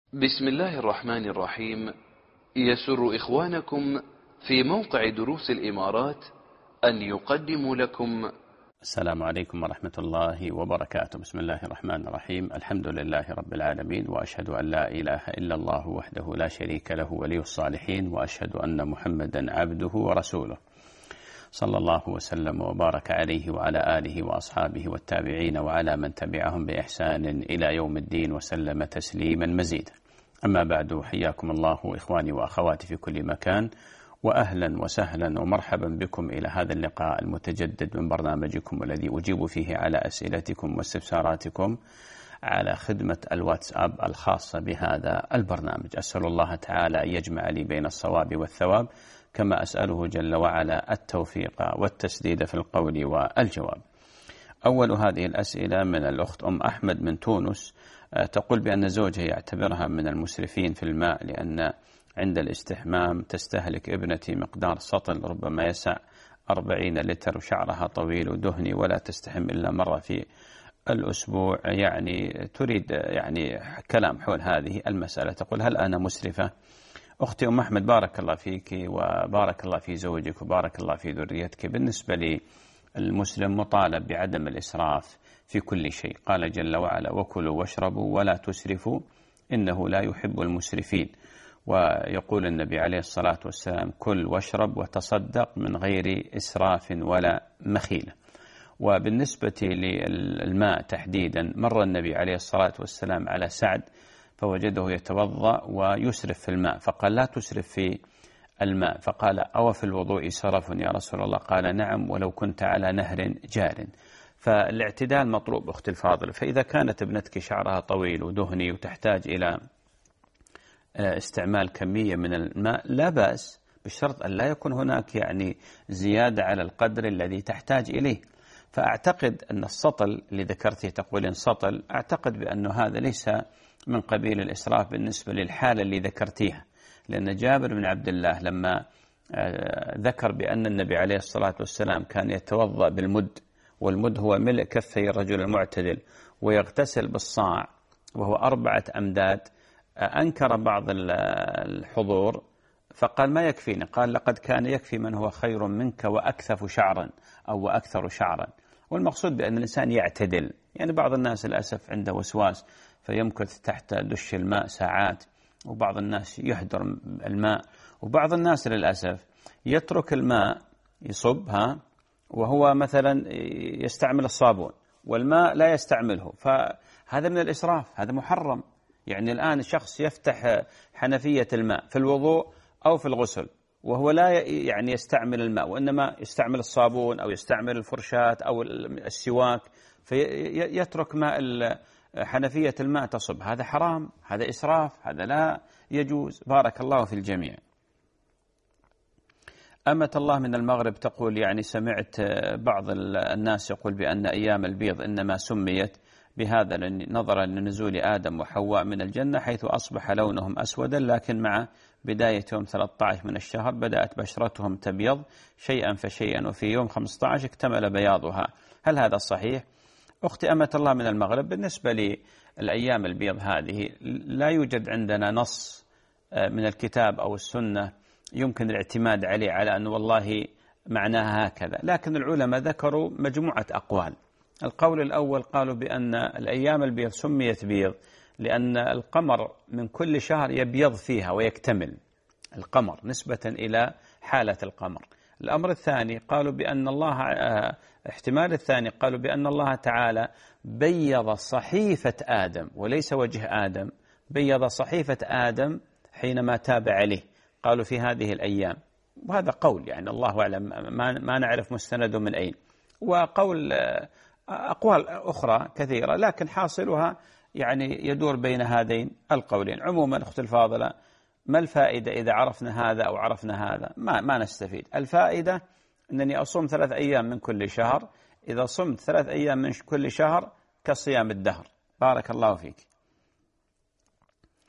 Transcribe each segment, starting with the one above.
بسم الله الرحمن الرحيم. يسر إخوانكم في موقع دروس الإمارات أن يقدموا لكم السلام عليكم ورحمة الله وبركاته. بسم الله الرحمن الرحيم. الحمد لله رب العالمين، وأشهد أن لا إله إلا الله وحده لا شريك له ولي الصالحين، وأشهد أن محمدا عبده ورسوله، صلى الله وسلم وبارك عليه وعلى آله وأصحابه والتابعين وعلى من تبعهم بإحسان إلى يوم الدين وسلم تسليما مزيدا. أما بعد، حياكم الله إخواني وأخواتي في كل مكان، وأهلا وسهلا ومرحبا بكم إلى هذا اللقاء المتجدد من برنامجكم الذي أجيب فيه على أسئلتكم واستفساراتكم على خدمة الواتساب الخاصة بهذا البرنامج. أسأل الله تعالى أن يجمع لي بين الصواب والثواب، كما أسأله جل وعلا التوفيق والتسديد في القول والجواب. أول هذه الأسئلة من الأخت أم أحمد من تونس، تقول بأن زوجها يعتبرها من المسرفين في الماء، لأن عند الاستحمام تستهلك ابنتي مقدار سطل ربما يسع 40 لتر، وشعرها طويل ودهني ولا تستحم إلا مرة في الأسبوع. يعني تريد كلام حول هذه المسألة. تقول: هل أنا مسرفة؟ أختي أم أحمد، بارك الله فيك وبارك الله في زوجك وبارك الله في ذريتك. بالنسبة لي المسلم مطالب بعدم الإسراف في كل شيء. قال جل وعلا: وكلوا واشربوا ولا تسرفوا إنه لا يحب المسرفين. ويقول النبي عليه الصلاة والسلام: كل واشرب وتصدق من غير إسراف ولا مخيلة. وبالنسبة للماء تحديدا، مر النبي عليه الصلاة والسلام على سعد فوجده يتوضأ ويسرف في الماء، فقال: لا تسرف في الماء. فقال: أو في الوضوء سرف يا رسول الله؟ قال: نعم، ولو كنت على نهر جار. فالاعتدال مطلوب أختي الفاضلة. فإذا كانت ابنتك شعرها طويل ودهني وتحتاج إلى استعمال كمية من الماء، لا بأس، بالشرط أن لا يكون هناك زيادة على القدر الذي تحتاج إليه. فأعتقد أن السطل اللي ذكرته، تقولين سطل، أعتقد بأنه هذا ليس من قبيل الإسراف بالنسبة للحالة اللي ذكرتيها، لأن جابر بن عبد الله لما ذكر بأن النبي عليه الصلاة والسلام كان يتوضأ بالمد، والمد هو ملء كفي الرجل المعتدل، ويغتسل بالصاع وهو 4 أمداد، أنكر بعض الحضور فقال: ما يكفيني. قال: لقد كان يكفي من هو خير منك وأكثف شعرا أو وأكثر شعرا. والمقصود بأن الإنسان يعتدل. بعض الناس للأسف عنده وسواس فيمكث تحت دش الماء ساعات، وبعض الناس يهدر الماء، وبعض الناس للأسف يترك الماء يصبها وهو مثلا يستعمل الصابون والماء لا يستعمله، فهذا من الإسراف، هذا محرم. الآن شخص يفتح حنفية الماء في الوضوء أو في الغسل وهو لا يستعمل الماء، وإنما يستعمل الصابون أو يستعمل الفرشاة أو السواك، فيترك ماء حنفية الماء تصب. هذا حرام، هذا إسراف، هذا لا يجوز. بارك الله في الجميع. أمة الله من المغرب تقول: سمعت بعض الناس يقول بأن أيام البيض إنما سميت بهذا نظرا لنزول آدم وحواء من الجنة، حيث أصبح لونهم أسودا، لكن مع بداية يوم 13 من الشهر بدأت بشرتهم تبيض شيئا فشيئا، وفي يوم 15 اكتمل بياضها. هل هذا صحيح؟ أختي أمة الله من المغرب، بالنسبة للأيام البيض هذه لا يوجد عندنا نص من الكتاب أو السنة يمكن الاعتماد عليه على أن والله معناها هكذا، لكن العلماء ذكروا مجموعة أقوال. القول الأول قالوا بأن الأيام البيض سميت بيض لأن القمر من كل شهر يبيض فيها ويكتمل القمر نسبة إلى حالة القمر. الأمر الثاني قالوا بأن الله، احتمال الثاني قالوا بأن الله تعالى بيض صحيفة آدم وليس وجه آدم، بيض صحيفة آدم حينما تاب عليه، قالوا في هذه الأيام. وهذا قول الله أعلم، ما نعرف مستنده من أين. وقول أقوال أخرى كثيرة، لكن حاصلها يدور بين هذين القولين. عموما أخت الفاضلة، ما الفائدة إذا عرفنا هذا أو عرفنا هذا؟ ما نستفيد. الفائدة أنني أصوم 3 أيام من كل شهر، إذا صمت 3 أيام من كل شهر كصيام الدهر. بارك الله فيك.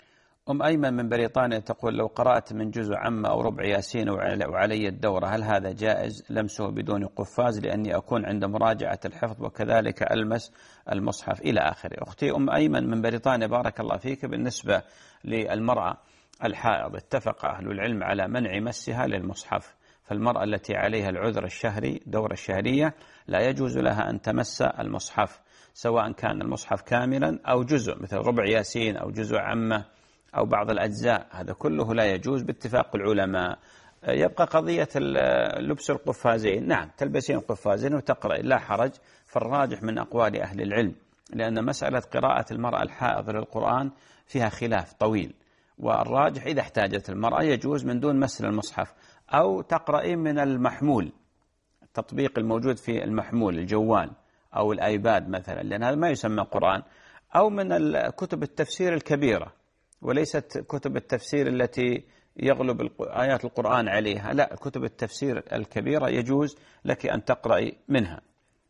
أيمن من بريطانيا تقول لو قرأت من جزء عامة أو ربع ياسين وعلي الدورة هل هذا جائز لمسه بدون قفاز لأني أكون عند مراجعة الحفظ وكذلك ألمس المصحف إلى آخره. أختي أيمن من بريطانيا بارك الله فيك، بالنسبة للمرأة الحائض اتفق أهل العلم على منع مسها للمصحف، فالمرأة التي عليها العذر الشهري دورة الشهرية لا يجوز لها أن تمس المصحف سواء كان المصحف كاملا أو جزء مثل ربع ياسين أو جزء عامة أو بعض الأجزاء، هذا كله لا يجوز باتفاق العلماء. يبقى قضية لبس القفازين، نعم تلبسين قفازين وتقرأ لا حرج، فالراجح من أقوال أهل العلم لأن مسألة قراءة المرأة الحائض للقرآن فيها خلاف طويل، والراجح إذا احتاجت المرأة يجوز من دون مس المصحف، أو تقرأين من المحمول، التطبيق الموجود في المحمول الجوال أو الآيباد مثلا، لأن هذا ما يسمى قرآن، أو من كتب التفسير الكبيرة وليست كتب التفسير التي يغلب آيات القرآن عليها، لا كتب التفسير الكبيرة يجوز لك أن تقرأي منها.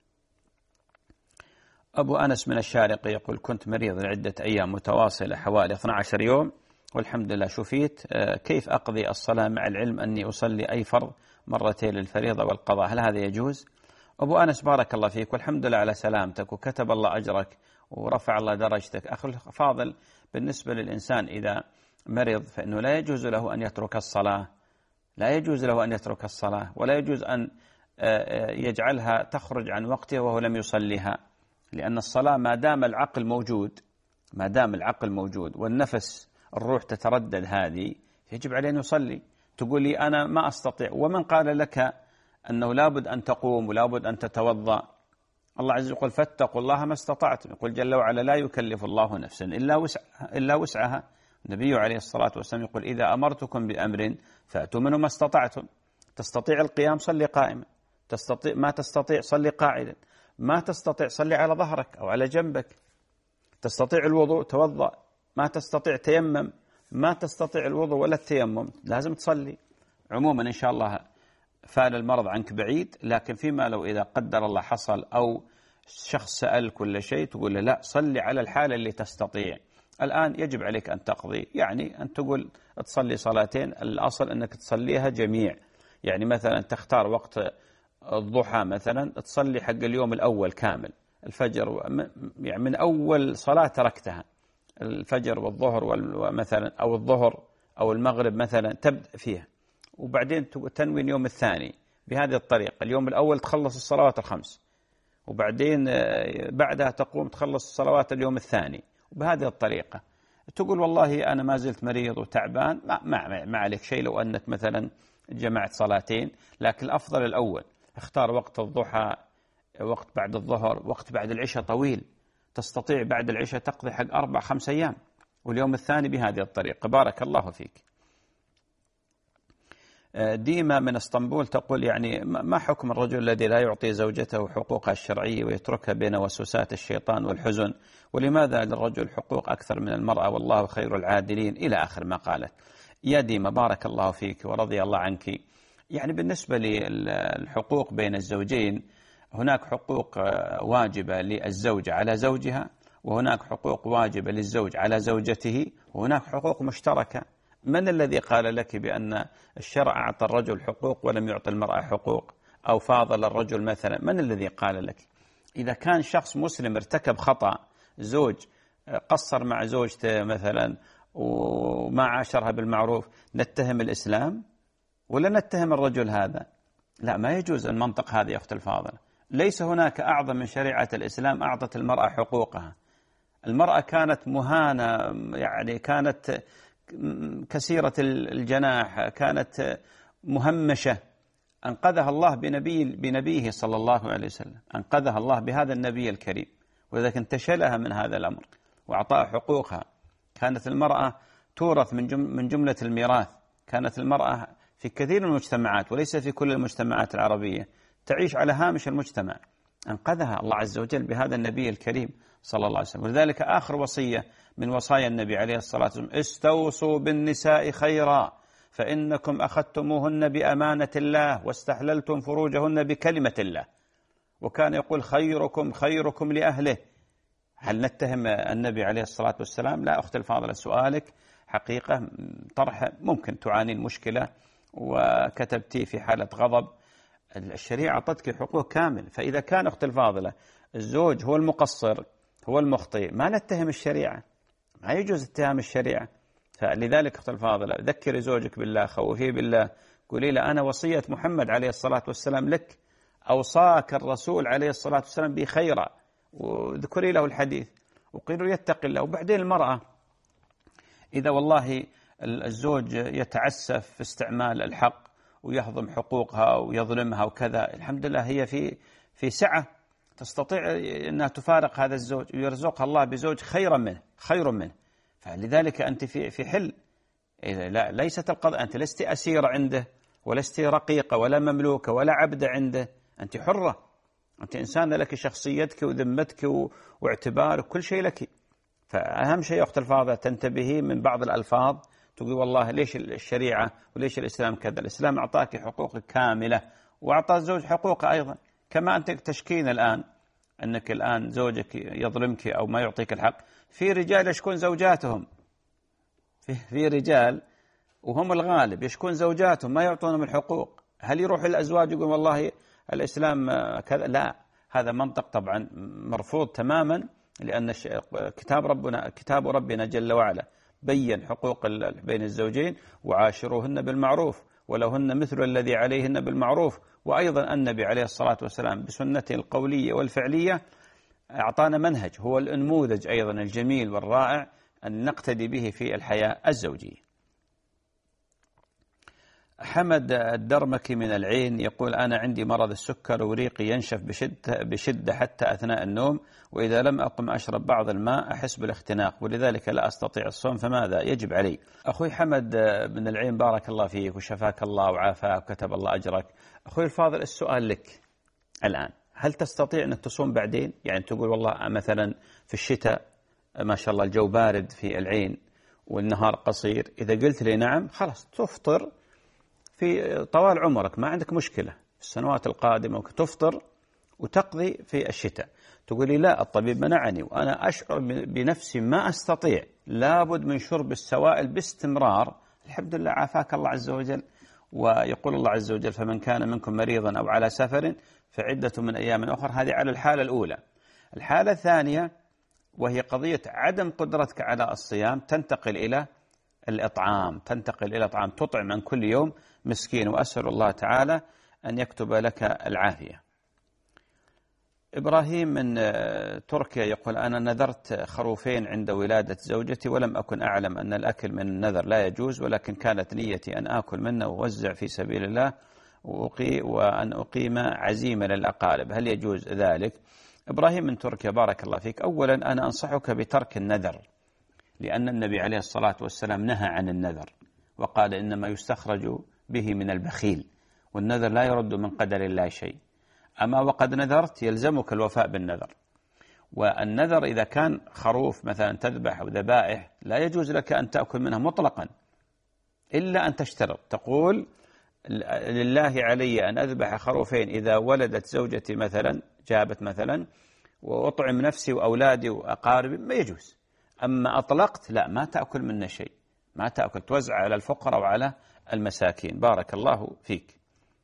أبو أنس من الشارقة يقول كنت مريض لعدة أيام متواصلة حوالي 12 يوم والحمد لله شفيت، كيف أقضي الصلاة مع العلم أني أصلي أي فرض مرتين للفريضة والقضاء، هل هذا يجوز؟ أبو أنس بارك الله فيك والحمد لله على سلامتك وكتب الله أجرك ورفع الله درجتك. أخي الفاضل، بالنسبة للإنسان إذا مرض فإنه لا يجوز له أن يترك الصلاة، لا يجوز له أن يترك الصلاة، ولا يجوز أن يجعلها تخرج عن وقتها وهو لم يصليها، لأن الصلاة ما دام العقل موجود، ما دام العقل موجود والنفس الروح تتردد هذه يجب عليه أن يصلي. تقول لي أنا ما أستطيع، ومن قال لك أنه لابد أن تقوم ولابد أن تتوضأ؟ الله عز وجل يقول فاتقوا الله ما استطعتم، يقول جل وعلا لا يكلف الله نفسا إلا وسعها. النبي عليه الصلاة والسلام يقول إذا أمرتكم بأمر فأتوا منه ما استطعتم، تستطيع القيام صلي قائما، تستطيع ما تستطيع صلي قاعدا، ما تستطيع صلي على ظهرك أو على جنبك، تستطيع الوضوء توضأ، ما تستطيع تيمم، ما تستطيع الوضوء ولا التيمم لازم تصلي. عموما إن شاء الله فال المرض عنك بعيد، لكن فيما لو إذا قدر الله حصل أو شخص سأل كل شيء تقول له لا صلي على الحالة اللي تستطيع. الآن يجب عليك أن تقضي، يعني أن تقول تصلي صلاتين، الأصل أنك تصليها جميع، يعني مثلا تختار وقت الضحى مثلا تصلي حق اليوم الأول كامل، الفجر يعني من أول صلاة تركتها، الفجر والظهر ومثلا أو الظهر أو المغرب مثلا تبدأ فيها، وبعدين تنوي اليوم الثاني بهذه الطريقة. اليوم الأول تخلص الصلوات الخمس، وبعدين بعدها تقوم تخلص الصلوات اليوم الثاني، وبهذه الطريقة تقول والله أنا ما زلت مريض وتعبان، ما عليك شيء لو أنك مثلا جمعت صلاتين، لكن الأفضل الأول. اختار وقت الضحى، وقت بعد الظهر، وقت بعد العشاء طويل، تستطيع بعد العشاء تقضي حق 4-5 أيام، واليوم الثاني بهذه الطريقة. بارك الله فيك. ديما من اسطنبول تقول يعني ما حكم الرجل الذي لا يعطي زوجته حقوقها الشرعية ويتركها بين وسوسات الشيطان والحزن، ولماذا للرجل حقوق أكثر من المرأة والله خير العادلين إلى آخر ما قالت. يا ديما بارك الله فيك ورضي الله عنك. يعني بالنسبة للحقوق بين الزوجين هناك حقوق واجبة للزوجة على زوجها، وهناك حقوق واجبة للزوج على زوجته، وهناك حقوق مشتركة. من الذي قال لك بأن الشرع أعطى الرجل حقوق ولم يعطي المرأة حقوق، أو فاضل الرجل مثلا؟ من الذي قال لك؟ إذا كان شخص مسلم ارتكب خطأ، زوج قصر مع زوجته مثلا وما عاشرها بالمعروف، نتهم الإسلام ولا نتهم الرجل هذا؟ لا، ما يجوز المنطق هذا يا أخت الفاضلة. ليس هناك أعظم من شريعة الإسلام أعطت المرأة حقوقها. المرأة كانت مهانة، يعني كانت كثيرة الجناح، كانت مهمشة، أنقذها الله بنبيه صلى الله عليه وسلم، أنقذها الله بهذا النبي الكريم، ولذلك انتشلها من هذا الأمر وأعطاها حقوقها. كانت المرأة تورث من جملة الميراث، كانت المرأة في كثير من المجتمعات وليس في كل المجتمعات العربية تعيش على هامش المجتمع، أنقذها الله عز وجل بهذا النبي الكريم صلى الله عليه وسلم. ولذلك آخر وصية من وصايا النبي عليه الصلاة والسلام استوصوا بالنساء خيرا فإنكم أخذتموهن بأمانة الله واستحللتم فروجهن بكلمة الله. وكان يقول خيركم خيركم لأهله. هل نتهم النبي عليه الصلاة والسلام؟ لا أختي الفاضلة، سؤالك حقيقة طرح ممكن تعاني المشكلة وكتبتي في حالة غضب. الشريعة أعطتك حقوق كامل، فإذا كان أخت الفاضلة الزوج هو المقصر هو المخطئ ما نتهم الشريعة، ما يجوز اتهام الشريعة. فلذلك أخت الفاضلة ذكري زوجك بالله، خوفيه بالله، قولي له أنا وصية محمد عليه الصلاة والسلام لك، أوصاك الرسول عليه الصلاة والسلام بخيرا، وذكري له الحديث وقيل له يتقي الله. وبعدين المرأة إذا والله الزوج يتعسف في استعمال الحق ويهضم حقوقها ويظلمها وكذا، الحمد لله هي في سعة تستطيع أنها تفارق هذا الزوج ويرزقها الله بزوج خير منه. فلذلك أنت في حل. لا ليست القضاء، أنت لست أسيرة عنده ولست رقيقة ولا مملوكة ولا عبدة عنده، أنت حرة، أنت إنسانة لك شخصيتك وذمتك واعتبارك كل شيء لك. فأهم شيء أخت الفاضلة تنتبهي من بعض الألفاظ تقول والله ليش الشريعة وليش الإسلام كذا. الإسلام أعطاك حقوقك كاملة وأعطى الزوج حقوقه أيضا. كما أنت تشكين الآن أنك الآن زوجك يظلمك أو ما يعطيك الحق، في رجال يشكون زوجاتهم، في رجال وهم الغالب يشكون زوجاتهم ما يعطونهم الحقوق. هل يروح الأزواج يقول والله الإسلام كذا؟ لا، هذا منطق طبعا مرفوض تماما، لأن كتاب ربنا جل وعلا بين حقوق بين الزوجين وعاشروهن بالمعروف ولهن مثل الذي عليهن بالمعروف. وأيضا النبي عليه الصلاة والسلام بسنته القولية والفعلية أعطانا منهج هو النموذج أيضا الجميل والرائع أن نقتدي به في الحياة الزوجية. حمد الدرمكي من العين يقول أنا عندي مرض السكر وريقي ينشف بشدة حتى أثناء النوم، وإذا لم أقم أشرب بعض الماء أحس بالاختناق ولذلك لا أستطيع الصوم، فماذا يجب علي؟ أخوي حمد من العين بارك الله فيك وشفاك الله وعافاك وكتب الله أجرك. أخوي الفاضل السؤال لك الآن، هل تستطيع أن تصوم بعدين؟ يعني تقول والله مثلا في الشتاء ما شاء الله الجو بارد في العين والنهار قصير، إذا قلت لي نعم خلاص تفطر في طوال عمرك ما عندك مشكلة، في السنوات القادمة ممكن تفطر وتقضي في الشتاء. تقولي لا الطبيب منعني وأنا أشعر بنفسي ما أستطيع، لابد من شرب السوائل باستمرار. الحمد لله عافاك الله عز وجل، ويقول الله عز وجل فمن كان منكم مريضا أو على سفر فعدة من أيام أخرى. هذه على الحالة الأولى. الحالة الثانية وهي قضية عدم قدرتك على الصيام تنتقل إلى الإطعام، تطعم عن كل يوم مسكين، وأسأل الله تعالى أن يكتب لك العافية. إبراهيم من تركيا يقول أنا نذرت خروفين عند ولادة زوجتي ولم أكن أعلم أن الأكل من النذر لا يجوز، ولكن كانت نيتي أن آكل منه ووزع في سبيل الله وأن أقيم عزيمة للأقارب، هل يجوز ذلك؟ إبراهيم من تركيا بارك الله فيك، أولا أنا أنصحك بترك النذر، لأن النبي عليه الصلاة والسلام نهى عن النذر وقال إنما يستخرج به من البخيل، والنذر لا يرد من قدر الله شيء. أما وقد نذرت يلزمك الوفاء بالنذر. والنذر إذا كان خروف مثلا تذبح أو ذبائح لا يجوز لك أن تأكل منها مطلقا إلا أن تشترط، تقول لله علي أن أذبح خروفين إذا ولدت زوجتي مثلا، جابت مثلا، وأطعم نفسي وأولادي وأقاربي، ما يجوز. أما أطلقت لا، ما تأكل منه شيء، ما تأكل، توزع على الفقراء وعلى المساكين. بارك الله فيك.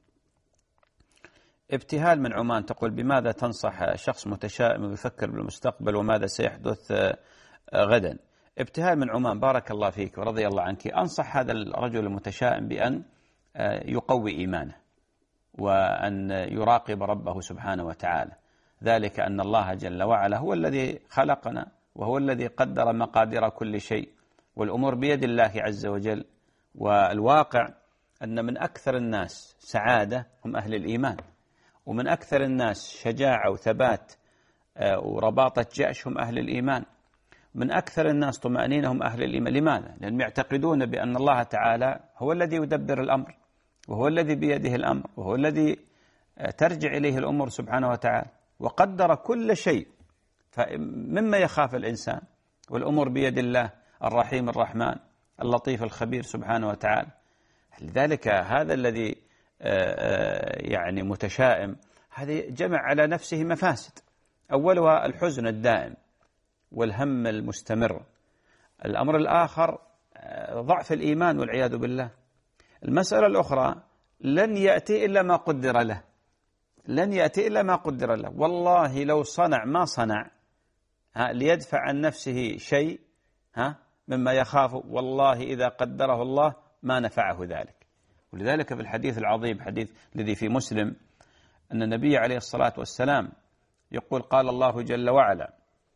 ابتهال من عمان تقول بماذا تنصح شخص متشائم ويفكر بالمستقبل وماذا سيحدث غدا؟ ابتهال من عمان بارك الله فيك ورضي الله عنك، أنصح هذا الرجل المتشائم بأن يقوي إيمانه وأن يراقب ربه سبحانه وتعالى، ذلك أن الله جل وعلا هو الذي خلقنا وهو الذي قدر مقادير كل شيء، والأمور بيد الله عز وجل. والواقع أن من أكثر الناس سعادة هم أهل الإيمان، ومن أكثر الناس شجاعة وثبات ورباطة جأش هم أهل الإيمان، من أكثر الناس طمأنينة هم أهل الإيمان. لماذا؟ لأنهم يعتقدون بأن الله تعالى هو الذي يدبر الأمر وهو الذي بيده الأمر وهو الذي ترجع إليه الأمور سبحانه وتعالى، وقدر كل شيء. فمما يخاف الإنسان، والأمور بيد الله الرحيم الرحمن اللطيف الخبير سبحانه وتعالى. لذلك هذا الذي يعني متشائم هذا جمع على نفسه مفاسد، أولها الحزن الدائم والهم المستمر. الأمر الآخر ضعف الإيمان والعياذ بالله. المسألة الأخرى لن يأتي إلا ما قدر له، لن يأتي إلا ما قدر له. والله لو صنع ما صنع ليدفع عن نفسه شيء مما يخاف، والله إذا قدره الله ما نفعه ذلك. ولذلك في الحديث العظيم، حديث الذي في مسلم، أن النبي عليه الصلاة والسلام يقول: قال الله جل وعلا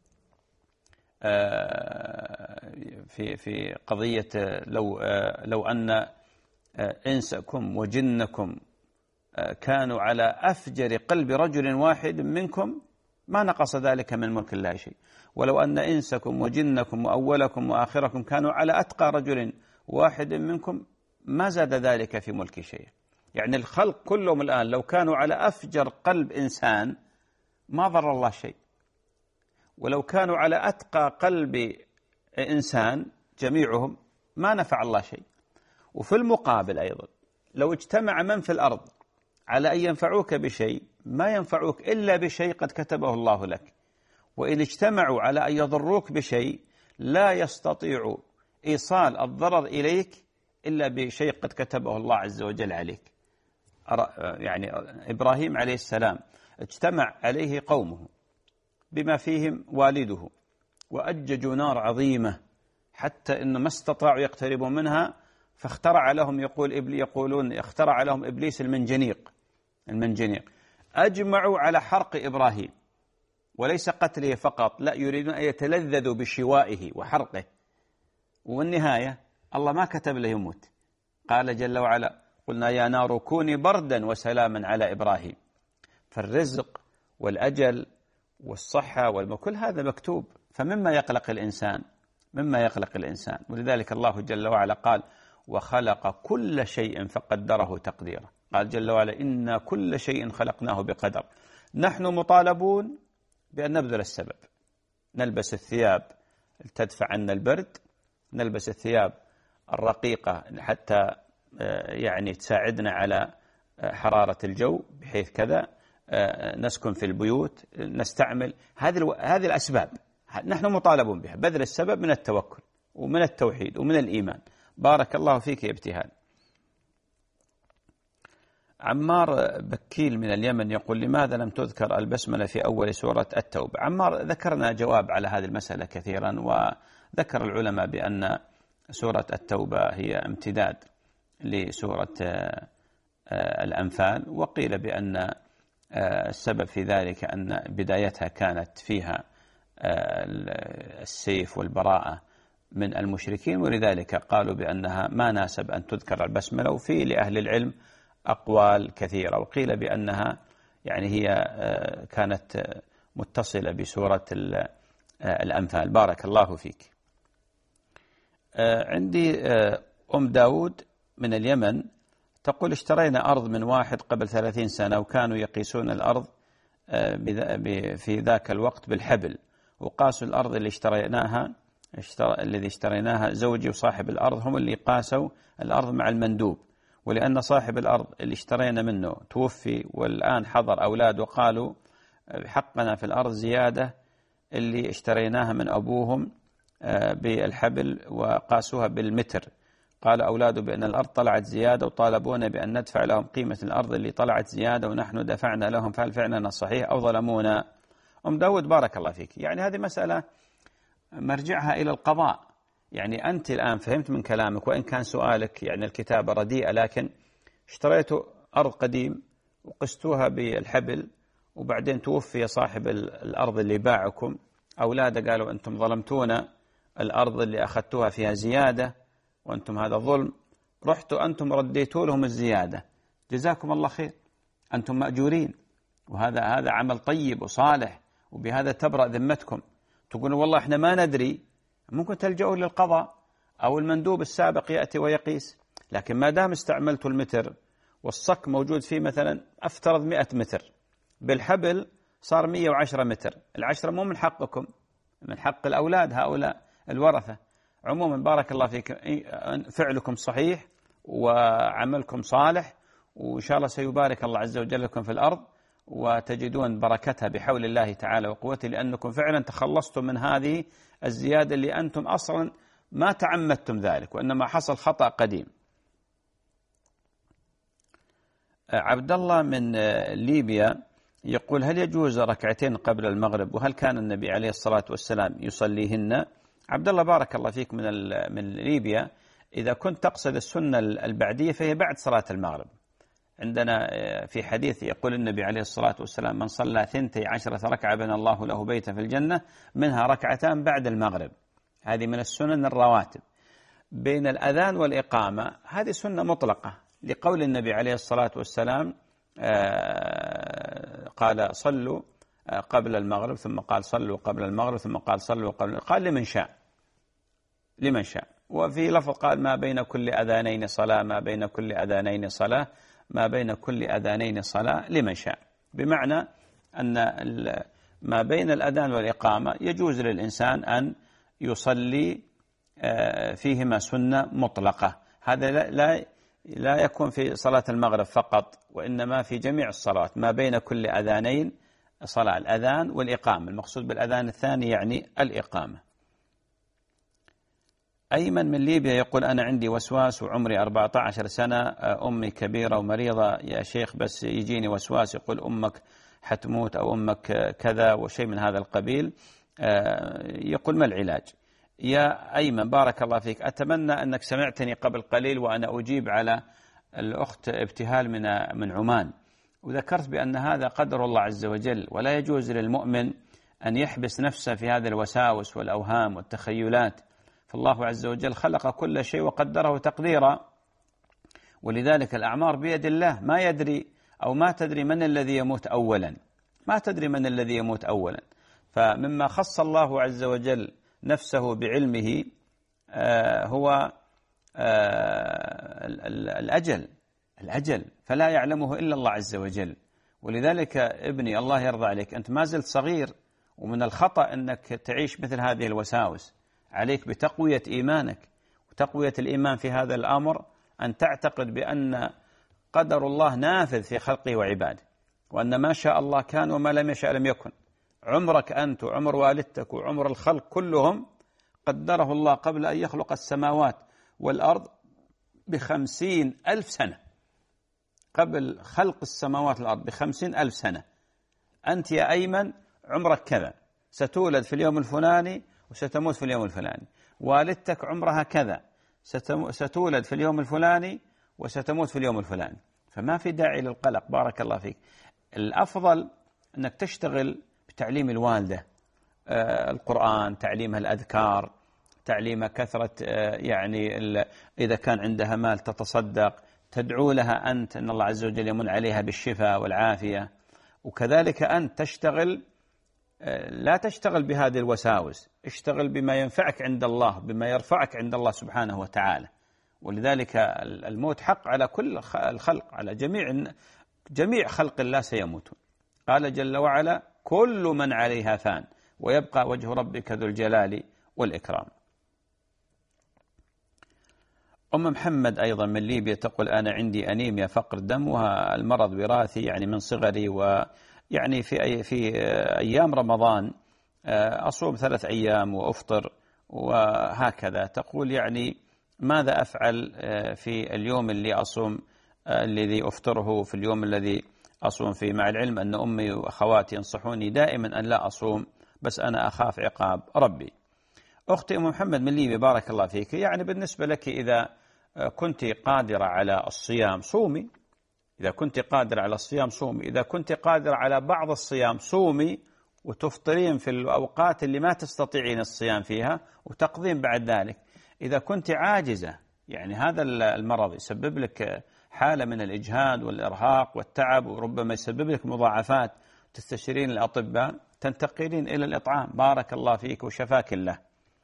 في قضية لو أن إنسكم وجنكم كانوا على أفجر قلب رجل واحد منكم ما نقص ذلك من ملك الله شيء، ولو أن إنسكم وجنكم وأولكم وآخركم كانوا على أتقى رجل واحد منكم ما زاد ذلك في ملك شيء. يعني الخلق كلهم الآن لو كانوا على أفجر قلب إنسان ما ضر الله شيء، ولو كانوا على أتقى قلب إنسان جميعهم ما نفع الله شيء. وفي المقابل أيضا لو اجتمع من في الأرض على أن ينفعوك بشيء ما ينفعوك إلا بشيء قد كتبه الله لك، وإن اجتمعوا على أن يضروك بشيء لا يستطيع إيصال الضرر إليك إلا بشيء قد كتبه الله عز وجل عليك. يعني إبراهيم عليه السلام اجتمع عليه قومه بما فيهم والده وأججوا نار عظيمة حتى إنه ما استطاعوا يقتربوا منها، فاخترع لهم يقولون اخترع لهم إبليس المنجنيق. أجمعوا على حرق إبراهيم، وليس قتله فقط، لا، يريدون أن يتلذذوا بشوائه وحرقه. والنهاية الله ما كتب له يموت. قال جل وعلا: قلنا يا نار كوني بردا وسلاما على إبراهيم. فالرزق والأجل والصحة والمكل هذا مكتوب، فمما يقلق الإنسان ولذلك الله جل وعلا قال: وخلق كل شيء فقدره تقديرا. قال جل وعلا: إنا كل شيء خلقناه بقدر. نحن مطالبون بأن نبذل السبب، نلبس الثياب تدفع عنا البرد، نلبس الثياب الرقيقة حتى يعني تساعدنا على حرارة الجو، بحيث كذا نسكن في البيوت، نستعمل هذه الأسباب نحن مطالبون بها. بذل السبب من التوكل ومن التوحيد ومن الإيمان. بارك الله فيك يا ابتهال. عمار بكيل من اليمن يقول: لماذا لم تذكر البسملة في أول سورة التوبة؟ عمار، ذكرنا جواب على هذه المسألة كثيرا، وذكر العلماء بأن سورة التوبة هي امتداد لسورة الأنفال، وقيل بأن السبب في ذلك أن بدايتها كانت فيها السيف والبراءة من المشركين، ولذلك قالوا بأنها ما ناسب أن تذكر البسملة. وفي لأهل العلم أقوال كثيرة، وقيل بأنها يعني هي كانت متصلة بسورة الأنفال. بارك الله فيك. عندي أم داود من اليمن تقول: اشترينا أرض من واحد قبل 30 سنة، وكانوا يقيسون الأرض في ذاك الوقت بالحبل، وقاسوا الأرض الذي اشتريناها زوجي وصاحب الأرض هم اللي قاسوا الأرض مع المندوب، ولأن صاحب الأرض اللي اشترينا منه توفي والآن حضر أولاد، وقالوا حقنا في الأرض زيادة اللي اشتريناها من أبوهم بالحبل وقاسوها بالمتر. قال أولاده بأن الأرض طلعت زيادة، وطالبونا بأن ندفع لهم قيمة الأرض اللي طلعت زيادة ونحن دفعنا لهم، فهل فعلنا صحيح أو ظلمونا؟ أم داود بارك الله فيك. يعني هذه مسألة مرجعها إلى القضاء. يعني أنت الآن فهمت من كلامك، وإن كان سؤالك يعني الكتابة رديئة، لكن اشتريتوا أرض قديم وقستوها بالحبل، وبعدين توفي صاحب الأرض اللي باعكم، أولاده قالوا أنتم ظلمتونا، الأرض اللي أخذتوها فيها زيادة وأنتم هذا ظلم، رحتوا أنتم رديتوا لهم الزيادة، جزاكم الله خير، أنتم مأجورين، وهذا عمل طيب وصالح، وبهذا تبرأ ذمتكم. تقولوا والله إحنا ما ندري، ممكن تلجأوا للقضاء أو المندوب السابق يأتي ويقيس. لكن ما دام استعملتوا المتر والصك موجود فيه مثلا أفترض 100 متر، بالحبل صار 110 متر، العشرة مو من حقكم، من حق الأولاد هؤلاء الورثة. عموما بارك الله فيك، فعلكم صحيح وعملكم صالح، وإن شاء الله سيبارك الله عز وجل لكم في الأرض وتجدون بركتها بحول الله تعالى وقوته، لأنكم فعلا تخلصتم من هذه الزيادة اللي أنتم أصلا ما تعمدتم ذلك، وإنما حصل خطأ قديم. عبد الله من ليبيا يقول: هل يجوز ركعتين قبل المغرب؟ وهل كان النبي عليه الصلاة والسلام يصليهن؟ عبد الله بارك الله فيك من ليبيا، إذا كنت تقصد السنة البعدية فهي بعد صلاة المغرب. عندنا في حديث يقول النبي عليه الصلاة والسلام: من صلى 12 ركعة بنى الله له بيتا في الجنة، منها ركعتان بعد المغرب. هذه من السنن الرواتب بين الأذان والإقامة، هذه سنة مطلقة، لقول النبي عليه الصلاة والسلام قال: صلوا قبل المغرب، ثم قال: صلوا قبل المغرب، ثم قال: صلوا قبل، قال: لمن شاء. وفي لفظ قال: ما بين كل أذانين صلاة، ما بين كل أذانين صلاة، ما بين كل أذانين صلاة لمن شاء، بمعنى أن ما بين الأذان والإقامة يجوز للإنسان أن يصلي فيهما سنة مطلقة. هذا لا يكون في صلاة المغرب فقط، وإنما في جميع الصلوات ما بين كل أذانين صلاة، الأذان والإقامة، المقصود بالأذان الثاني يعني الإقامة. أيمن من ليبيا يقول: أنا عندي وسواس وعمري 14 سنة، أمي كبيرة ومريضة يا شيخ، بس يجيني وسواس يقول أمك حتموت أو أمك كذا وشيء من هذا القبيل. يقول: ما العلاج؟ يا أيمن بارك الله فيك، أتمنى أنك سمعتني قبل قليل وأنا أجيب على الأخت ابتهال من عمان، وذكرت بأن هذا قدر الله عز وجل، ولا يجوز للمؤمن أن يحبس نفسه في هذه الوساوس والأوهام والتخيلات، فالله عز وجل خلق كل شيء وقدره تقديرا، ولذلك الأعمار بيد الله، ما يدري أو ما تدري من الذي يموت أولا، ما تدري من الذي يموت أولا. فمما خص الله عز وجل نفسه بعلمه هو الأجل، فلا يعلمه إلا الله عز وجل. ولذلك ابني الله يرضى عليك، أنت ما زلت صغير، ومن الخطأ أنك تعيش مثل هذه الوساوس. عليك بتقوية إيمانك، وتقوية الإيمان في هذا الأمر أن تعتقد بأن قدر الله نافذ في خلقه وعباده، وأن ما شاء الله كان وما لم يشاء لم يكن. عمرك أنت وعمر والدتك وعمر الخلق كلهم قدره الله قبل أن يخلق السماوات والأرض ب50,000 سنة، قبل خلق السماوات والأرض ب50,000 سنة. أنت يا أيمن عمرك كذا، ستولد في اليوم الفلاني وستموت في اليوم الفلاني. والدتك عمرها كذا، ستولد في اليوم الفلاني وستموت في اليوم الفلاني. فما في داعي للقلق بارك الله فيك. الأفضل أنك تشتغل بتعليم الوالدة القرآن، تعليمها الأذكار، تعليمها كثرة يعني إذا كان عندها مال تتصدق، تدعو لها أنت أن الله عز وجل يمن عليها بالشفاء والعافية. وكذلك أنت تشتغل، لا تشتغل بهذه الوساوس، اشتغل بما ينفعك عند الله، بما يرفعك عند الله سبحانه وتعالى. ولذلك الموت حق على كل الخلق، على جميع خلق الله سيموتون. قال جل وعلا: كل من عليها فان ويبقى وجه ربك ذو الجلال والإكرام. أم محمد أيضا من ليبيا تقول: أنا عندي أنيميا فقر دم، والمرض وراثي يعني من صغري، ويعني في أيام رمضان أصوم 3 أيام وأفطر وهكذا. تقول: يعني ماذا أفعل في اليوم اللي أصوم، الذي أفطره في اليوم الذي أصوم فيه، مع العلم أن أمي وأخواتي ينصحوني دائما أن لا أصوم، بس أنا أخاف عقاب ربي. أختي أم محمد من ليبيا بارك الله فيك، يعني بالنسبة لك إذا كنت قادرة على الصيام صومي، إذا كنت قادرة على الصيام صومي، إذا كنت قادرة على بعض الصيام صومي وتفطرين في الأوقات اللي ما تستطيعين الصيام فيها وتقضين بعد ذلك. إذا كنت عاجزة، يعني هذا المرض يسبب لك حالة من الإجهاد والإرهاق والتعب، وربما يسبب لك مضاعفات، تستشيرين الأطباء، تنتقلين إلى الإطعام. بارك الله فيك وشفاك الله.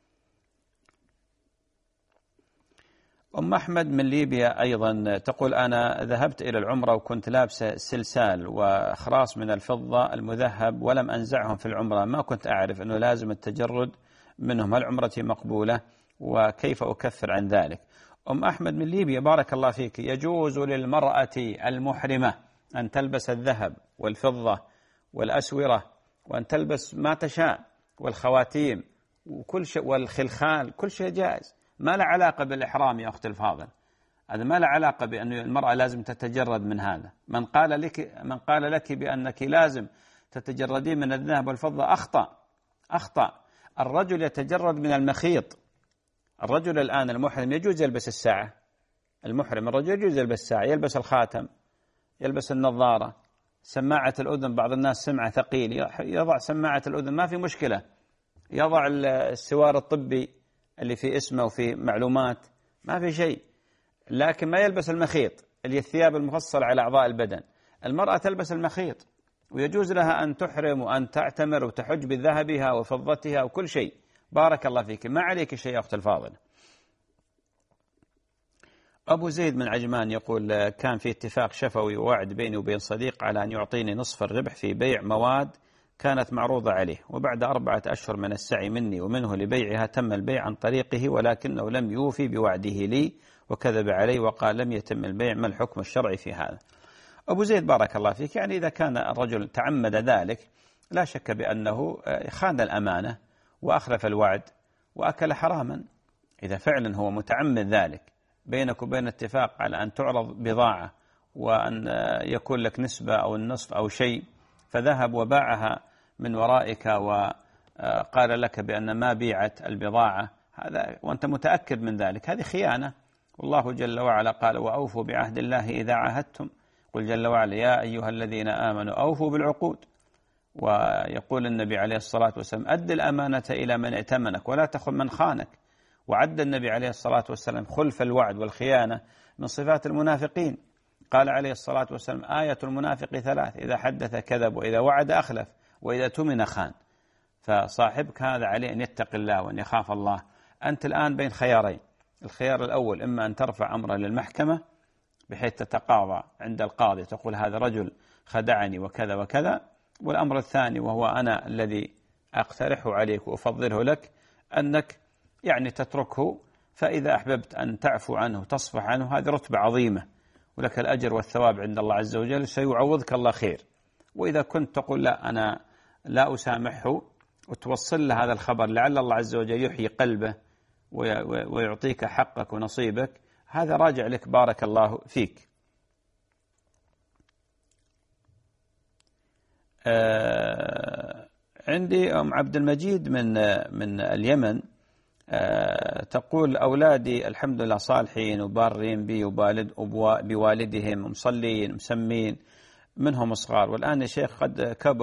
أم أحمد من ليبيا أيضا تقول: أنا ذهبت إلى العمرة وكنت لابسة سلسال وأخراس من الفضة المذهب ولم أنزعهم في العمرة، ما كنت أعرف أنه لازم التجرد منهم، هل عمرتي مقبولة وكيف أكفر عن ذلك؟ أم أحمد من ليبيا بارك الله فيك، يجوز للمرأة المحرمة أن تلبس الذهب والفضة والأسورة، وأن تلبس ما تشاء والخواتيم وكل شيء، والخلخال كل شيء جائز، ما له علاقة بالإحرام يا أخت الفاضل. هذا ما له علاقة بأن المرأة لازم تتجرد من هذا. من قال لك بأنك لازم تتجردين من الذهب والفضة أخطأ. الرجل يتجرد من المخيط. الرجل الآن المحرم يجوز يلبس الساعة، المحرم الرجل يجوز يلبس الساعة، يلبس الخاتم، يلبس النظارة، سماعة الأذن، بعض الناس سمعة ثقيل يضع سماعة الأذن ما في مشكلة، يضع السوار الطبي اللي في اسمه وفي معلومات ما في شيء، لكن ما يلبس المخيط اللي الثياب المفصلة على أعضاء البدن. المرأة تلبس المخيط ويجوز لها أن تحرم وأن تعتمر وتحج بذهبها وفضتها وكل شيء. بارك الله فيك، ما عليك شيء يا أخت الفاضل. أبو زيد من عجمان يقول كان في اتفاق شفوي ووعد بيني وبين صديق على أن يعطيني نصف الربح في بيع مواد كانت معروضة عليه، وبعد 4 أشهر من السعي مني ومنه لبيعها تم البيع عن طريقه، ولكنه لم يوفي بوعده لي وكذب علي وقال لم يتم البيع. ما الحكم الشرعي في هذا؟ أبو زيد بارك الله فيك، يعني إذا كان الرجل تعمد ذلك لا شك بأنه خان الأمانة وأخلف الوعد وأكل حراما. إذا فعلا هو متعمد ذلك، بينك وبين اتفاق على أن تعرض بضاعة وأن يكون لك نسبة أو النصف أو شيء، فذهب وباعها من ورائك وقال لك بأن ما بيعت البضاعة هذا وأنت متأكد من ذلك، هذه خيانة. والله جل وعلا قال وأوفوا بعهد الله إذا عاهدتم. قل جل وعلا يا أيها الذين آمنوا أوفوا بالعقود. ويقول النبي عليه الصلاة والسلام أد الأمانة إلى من ائتمنك ولا تخن من خانك. وعد النبي عليه الصلاة والسلام خلف الوعد والخيانة من صفات المنافقين. قال عليه الصلاة والسلام آية المنافق 3: إذا حدث كذب وإذا وعد أخلف وإذا تمن خان. فصاحبك هذا عليه أن يتقي الله وأن يخاف الله. أنت الآن بين خيارين، الخيار الأول إما أن ترفع أمره للمحكمة بحيث تتقاضى عند القاضي تقول هذا رجل خدعني وكذا وكذا، والأمر الثاني وهو أنا الذي أقترحه عليك وأفضله لك أنك يعني تتركه، فإذا أحببت أن تعفو عنه تصفح عنه هذه رتبة عظيمة ولك الأجر والثواب عند الله عز وجل، سيعوضك الله خير. وإذا كنت تقول لا أنا لا أسامحه وتوصل له هذا الخبر لعل الله عز وجل يحيي قلبه ويعطيك حقك ونصيبك، هذا راجع لك بارك الله فيك. عندي أم عبد المجيد من اليمن تقول أولادي الحمد لله صالحين وبارين بي بوالدهم مصلين مسمين منهم صغار، والآن يا شيخ قد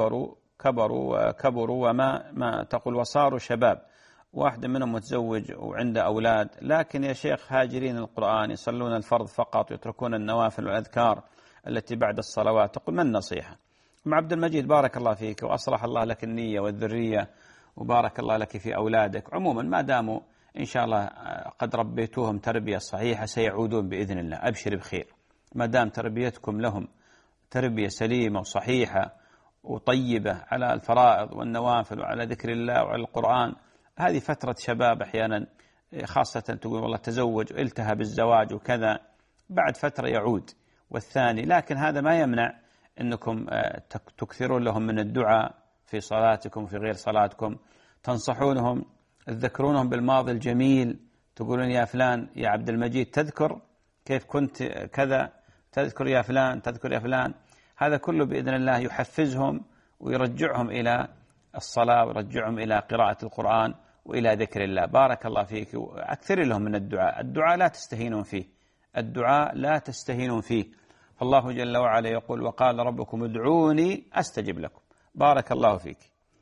كبروا وما تقول وصاروا شباب، واحد منهم متزوج وعنده أولاد، لكن يا شيخ هاجرين القرآن يصلون الفرض فقط ويتركون النوافل والأذكار التي بعد الصلوات. تقول ما النصيحة؟ أم عبد المجيد بارك الله فيك وأصلح الله لك النية والذرية وبارك الله لك في أولادك. عموما ما داموا إن شاء الله قد ربيتوهم تربية صحيحة سيعودون بإذن الله، أبشر بخير. ما دام تربيتكم لهم تربية سليمة وصحيحة وطيبة على الفرائض والنوافل وعلى ذكر الله وعلى القرآن، هذه فترة شباب أحيانا خاصة تقول والله تزوج والتهى بالزواج وكذا، بعد فترة يعود. والثاني لكن هذا ما يمنع أنكم تكثرون لهم من الدعاء في صلاتكم في غير صلاتكم، تنصحونهم تذكرونهم بالماضي الجميل، تقولون يا فلان يا عبد المجيد تذكر كيف كنت كذا، تذكر يا فلان تذكر يا فلان. هذا كله بإذن الله يحفزهم ويرجعهم إلى الصلاة ويرجعهم إلى قراءة القرآن وإلى ذكر الله. بارك الله فيك. أكثر لهم من الدعاء، الدعاء لا تستهينون فيه، الدعاء لا تستهينون فيه. فالله جل وعلا يقول وقال ربكم ادعوني أستجب لكم. بارك الله فيك.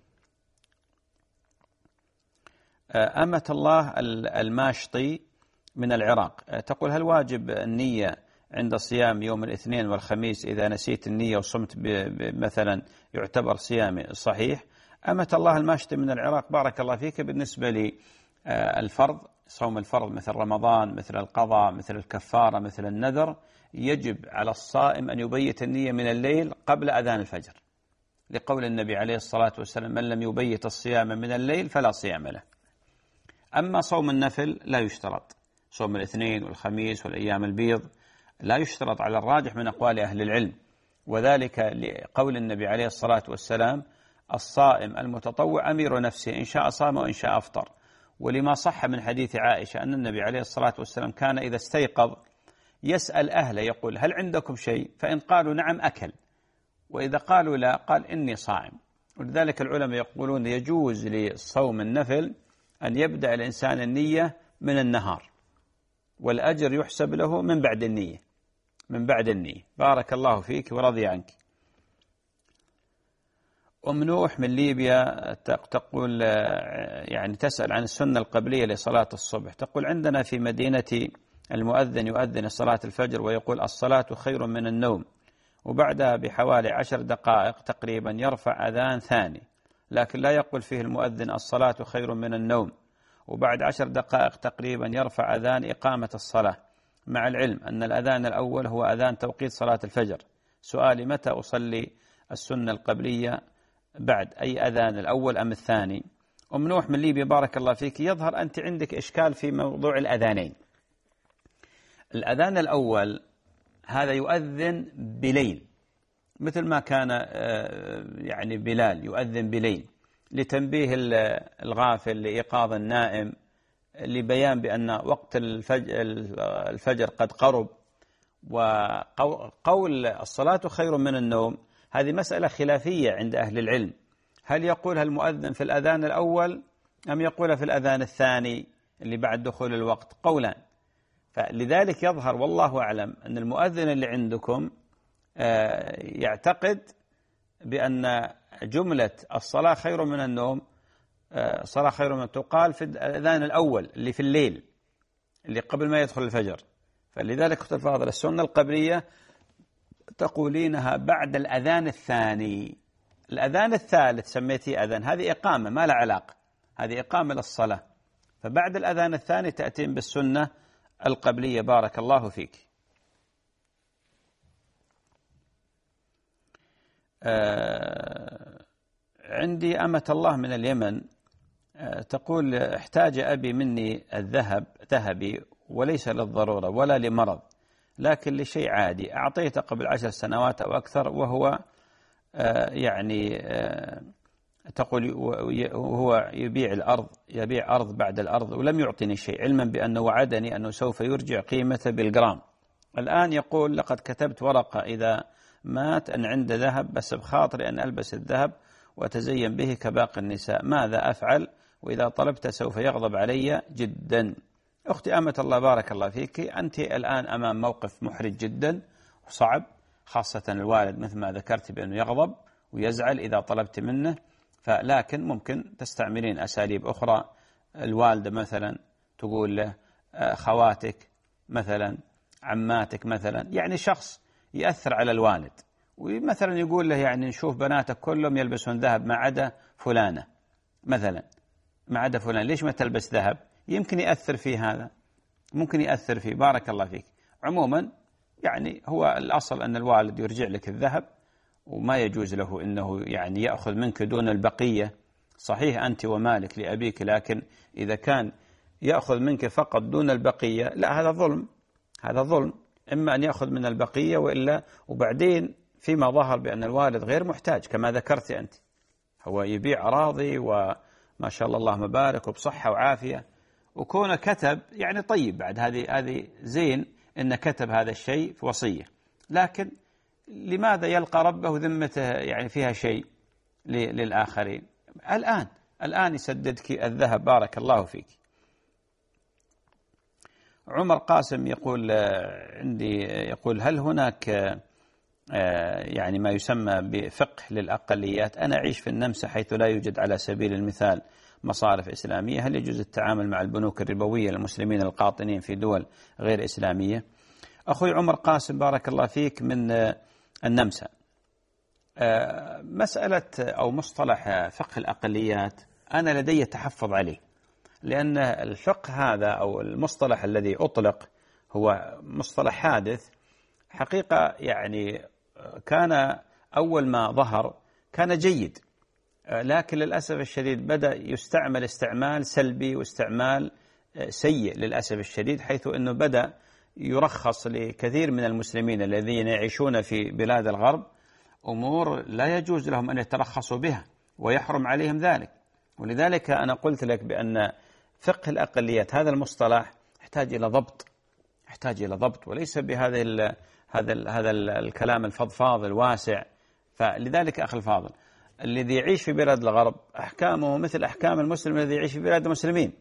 أمة الله الماشطي من العراق تقول هل واجب النية عند صيام يوم الاثنين والخميس إذا نسيت النية وصمت مثلا يعتبر صيامي صحيح؟ أمة الله الماشطي من العراق بارك الله فيك، بالنسبة للفرض صوم الفرض مثل رمضان مثل القضاء مثل الكفارة مثل النذر، يجب على الصائم أن يبيت النية من الليل قبل أذان الفجر، لقول النبي عليه الصلاة والسلام من لم يبيت الصيام من الليل فلا صيام له. أما صوم النفل لا يشترط، صوم الاثنين والخميس والأيام البيض لا يشترط على الراجح من أقوال أهل العلم، وذلك لقول النبي عليه الصلاة والسلام الصائم المتطوع أمير نفسه، إن شاء صام وإن شاء أفطر. ولما صح من حديث عائشة أن النبي عليه الصلاة والسلام كان إذا استيقظ يسأل أهله يقول: هل عندكم شيء؟ فإن قالوا نعم أكل، وإذا قالوا لا قال: إني صائم. ولذلك العلماء يقولون يجوز للصوم النفل أن يبدأ الإنسان النية من النهار، والأجر يحسب له من بعد النية، من بعد النية. بارك الله فيك ورضي عنك. أم نوح من ليبيا تقول يعني تسأل عن السنة القبلية لصلاة الصبح. تقول: عندنا في مدينتي المؤذن يؤذن صلاة الفجر ويقول: الصلاة خير من النوم، وبعدها بحوالي 10 دقائق تقريبا يرفع أذان ثاني، لكن لا يقول فيه المؤذن الصلاة خير من النوم، وبعد 10 دقائق تقريبا يرفع أذان إقامة الصلاة، مع العلم أن الأذان الأول هو أذان توقيت صلاة الفجر. سؤالي: متى أصلي السنة القبلية بعد أي أذان، الأول أم الثاني؟ أم نوح من ليبيا بارك الله فيك، يظهر أنت عندك إشكال في موضوع الأذانين. الأذان الأول هذا يؤذن بليل، مثل ما كان يعني بلال يؤذن بليل لتنبيه الغافل، لإيقاظ النائم، لبيان بأن وقت الفجر قد قرب. وقول الصلاة خير من النوم هذه مسألة خلافية عند أهل العلم، هل يقولها المؤذن في الأذان الأول أم يقولها في الأذان الثاني اللي بعد دخول الوقت؟ قولان. فلذلك يظهر والله أعلم أن المؤذن اللي عندكم يعتقد بأن جملة الصلاة خير من النوم، صلاة خير من تقال في الأذان الأول اللي في الليل اللي قبل ما يدخل الفجر. فلذلك اختلف هذا. السنة القبلية تقولينها بعد الأذان الثاني. الأذان الثالث سميتي أذان، هذه إقامة ما لا علاقة، هذه إقامة للصلاة. فبعد الأذان الثاني تأتين بالسنة القبلية. بارك الله فيك. عندي أمة الله من اليمن تقول: احتاج أبي مني ذهبي وليس للضرورة ولا لمرض، لكن لشيء عادي، أعطيته قبل 10 سنوات أو أكثر، وهو يعني تقول وهو يبيع أرض بعد الأرض ولم يعطيني شيء، علما بأنه وعدني أنه سوف يرجع قيمته بالجرام. الآن يقول: لقد كتبت ورقة إذا مات أن عنده ذهب، بس بخاطري أن ألبس الذهب وأتزين به كباقي النساء، ماذا أفعل؟ وإذا طلبته سوف يغضب علي جدا. أختي أمة الله بارك الله فيك، أنت الآن أمام موقف محرج جدا وصعب، خاصة الوالد مثل ما ذكرت بأنه يغضب ويزعل إذا طلبت منه. فلكن ممكن تستعملين أساليب أخرى. الوالدة مثلا تقول له خواتك مثلا، عماتك مثلا، يعني شخص يأثر على الوالد، ومثلا يقول له يعني نشوف بناتك كلهم يلبسون ذهب ما عدا فلانة مثلا، ما عدا فلان، ليش ما تلبس ذهب؟ يمكن يأثر فيه، هذا ممكن يأثر فيه. بارك الله فيك. عموما يعني هو الأصل أن الوالد يرجع لك الذهب، وما يجوز له أنه يعني يأخذ منك دون البقية. صحيح أنت ومالك لأبيك، لكن إذا كان يأخذ منك فقط دون البقية، لا، هذا ظلم، هذا ظلم. إما أن يأخذ من البقية وإلا، وبعدين فيما ظهر بأن الوالد غير محتاج كما ذكرت أنت، هو يبيع أراضي وما شاء الله اللهم بارك وبصحة وعافية، وكونه كتب يعني طيب، بعد هذه زين إن كتب هذا الشيء في وصية، لكن لماذا يلقى ربه ذمته يعني فيها شيء للآخرين؟ الآن يسددك الذهب. بارك الله فيك. عمر قاسم يقول يقول: هل هناك يعني ما يسمى بفقه للأقليات؟ أنا أعيش في النمسا حيث لا يوجد على سبيل المثال مصارف إسلامية، هل يجوز التعامل مع البنوك الربوية للمسلمين القاطنين في دول غير إسلامية؟ أخوي عمر قاسم بارك الله فيك من النمسا، مسألة أو مصطلح فقه الأقليات أنا لدي تحفظ عليه، لأن الفقه هذا أو المصطلح الذي أطلق هو مصطلح حادث حقيقة. يعني كان أول ما ظهر كان جيد، لكن للأسف الشديد بدأ يستعمل استعمال سلبي واستعمال سيء للأسف الشديد، حيث أنه بدأ يرخص لكثير من المسلمين الذين يعيشون في بلاد الغرب أمور لا يجوز لهم أن يترخصوا بها، ويحرم عليهم ذلك. ولذلك أنا قلت لك بأن فقه الأقليات هذا المصطلح يحتاج إلى ضبط وليس بهذا هذا الكلام الفضفاض الواسع. فلذلك أخي الفاضل، الذي يعيش في بلاد الغرب أحكامه مثل أحكام المسلم الذي يعيش في بلاد المسلمين،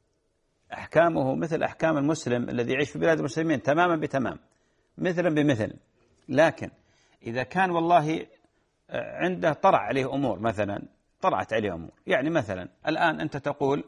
أحكامه مثل أحكام المسلم الذي يعيش في بلاد المسلمين تماما بتمام، مثلا بمثل. لكن إذا كان والله عنده طرأ عليه أمور، مثلا طرأت عليه أمور، يعني مثلا الآن أنت تقول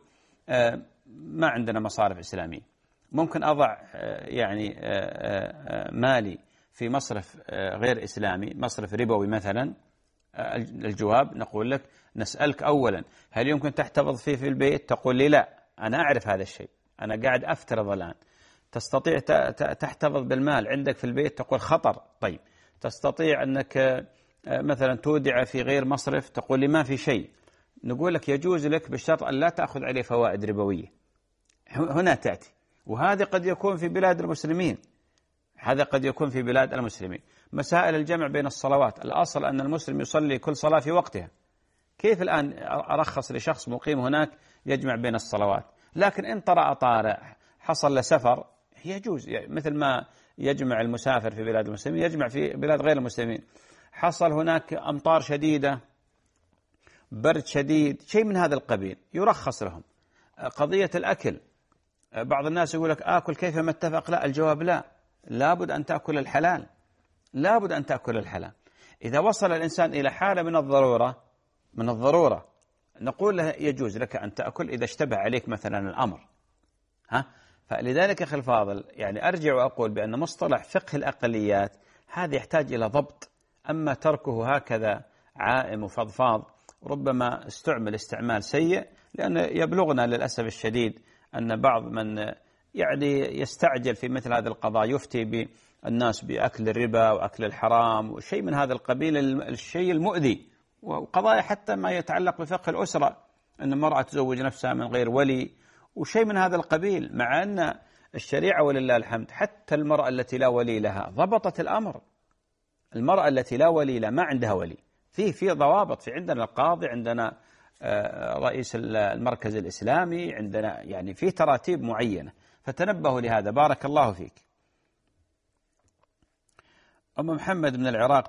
ما عندنا مصارف إسلامية، ممكن أضع يعني مالي في مصرف غير إسلامي، مصرف ربوي مثلا. الجواب نقول لك نسألك أولا هل يمكن تحتفظ فيه في البيت؟ تقول لي لا، أنا أعرف هذا الشيء، أنا قاعد أفترض الآن. تستطيع تحتفظ بالمال عندك في البيت؟ تقول خطر. طيب تستطيع أنك مثلا تودع في غير مصرف؟ تقول لي ما في شيء. نقول لك يجوز لك بشرط أن لا تأخذ عليه فوائد ربوية. هنا تأتي، وهذا قد يكون في بلاد المسلمين، هذا قد يكون في بلاد المسلمين. مسائل الجمع بين الصلوات، الأصل أن المسلم يصلي كل صلاة في وقتها. كيف الآن أرخص لشخص مقيم هناك يجمع بين الصلوات؟ لكن إن طرأ طارئ حصل له سفر يجوز، مثل ما يجمع المسافر في بلاد المسلمين يجمع في بلاد غير المسلمين. حصل هناك أمطار شديدة، برد شديد، شيء من هذا القبيل، يرخص لهم. قضية الأكل، بعض الناس يقول لك آكل كيفما اتفق. لا، الجواب لا، لابد أن تأكل الحلال، لابد أن تأكل الحلال. إذا وصل الإنسان إلى حالة من الضرورة نقول له يجوز لك أن تأكل إذا اشتبه عليك مثلا الأمر. فلذلك أخي الفاضل، يعني أرجع وأقول بأن مصطلح فقه الأقليات هذا يحتاج إلى ضبط. أما تركه هكذا عائم وفضفاض ربما استعمل استعمال سيء، لأن يبلغنا للأسف الشديد أن بعض من يعني يستعجل في مثل هذه القضايا يفتي بالناس بأكل الربا وأكل الحرام وشيء من هذا القبيل، الشيء المؤذي. وقضايا حتى ما يتعلق بفقه الأسرة، أن المرأة تزوج نفسها من غير ولي وشيء من هذا القبيل، مع أن الشريعة ولله الحمد حتى المرأة التي لا ولي لها ضبطت الأمر. المرأة التي لا ولي لها ما عندها ولي، في ضوابط، في عندنا القاضي، عندنا رئيس المركز الإسلامي، عندنا يعني في تراتيب معينة، فتنبهوا لهذا. بارك الله فيك. أم محمد من العراق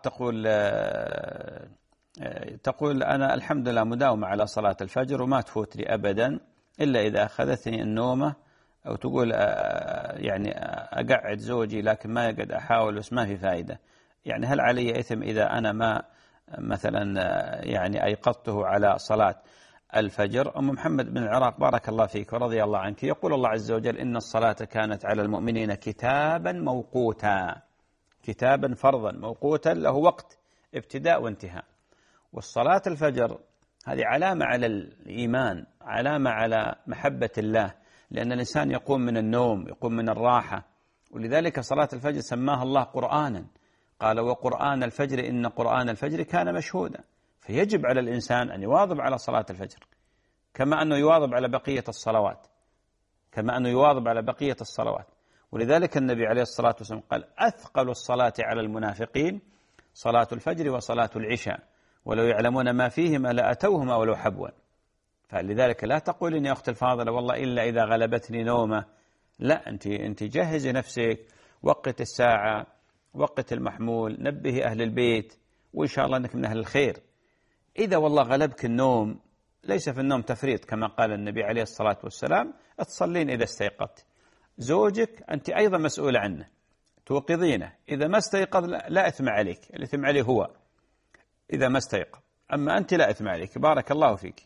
تقول أنا الحمد لله مداومة على صلاة الفجر وما تفوت لي أبدا إلا إذا أخذتني النومة، أو تقول يعني أقعد زوجي لكن ما يقعد، أحاول بس ما في فائدة. يعني هل علي إثم إذا أنا ما مثلا يعني أيقظته على صلاة الفجر؟ أم محمد بن العراق بارك الله فيك ورضي الله عنك، يقول الله عز وجل إن الصلاة كانت على المؤمنين كتابا موقوتا، كتابا فرضا موقوتا له وقت ابتداء وانتهاء. والصلاة الفجر هذه علامة على الإيمان، علامة على محبة الله، لأن الإنسان يقوم من النوم، يقوم من الراحة. ولذلك صلاة الفجر سماها الله قرآنا، قال وقرآن الفجر إن قرآن الفجر كان مشهودا. فيجب على الإنسان أن يواظب على صلاة الفجر كما أنه يواظب على بقية الصلوات، ولذلك النبي عليه الصلاة والسلام قال أثقل الصلاة على المنافقين صلاة الفجر وصلاة العشاء ولو يعلمون ما فيهما لأتوهما ولو حبوا. فلذلك لا تقولين يا أخت الفاضلة والله إلا إذا غلبتني نومة، لا، أنت جهزي نفسك، وقت الساعة، وقت المحمول، نبهي أهل البيت، وإن شاء الله أنك من أهل الخير. إذا والله غلبك النوم، ليس في النوم تفريط كما قال النبي عليه الصلاة والسلام، تصلين إذا استيقظت. زوجك أنت أيضا مسؤولة عنه، توقظينه، إذا ما استيقظ لا إثم عليك، الإثم عليه هو إذا ما استيقظ، أما أنت لا إثم عليك. بارك الله فيك.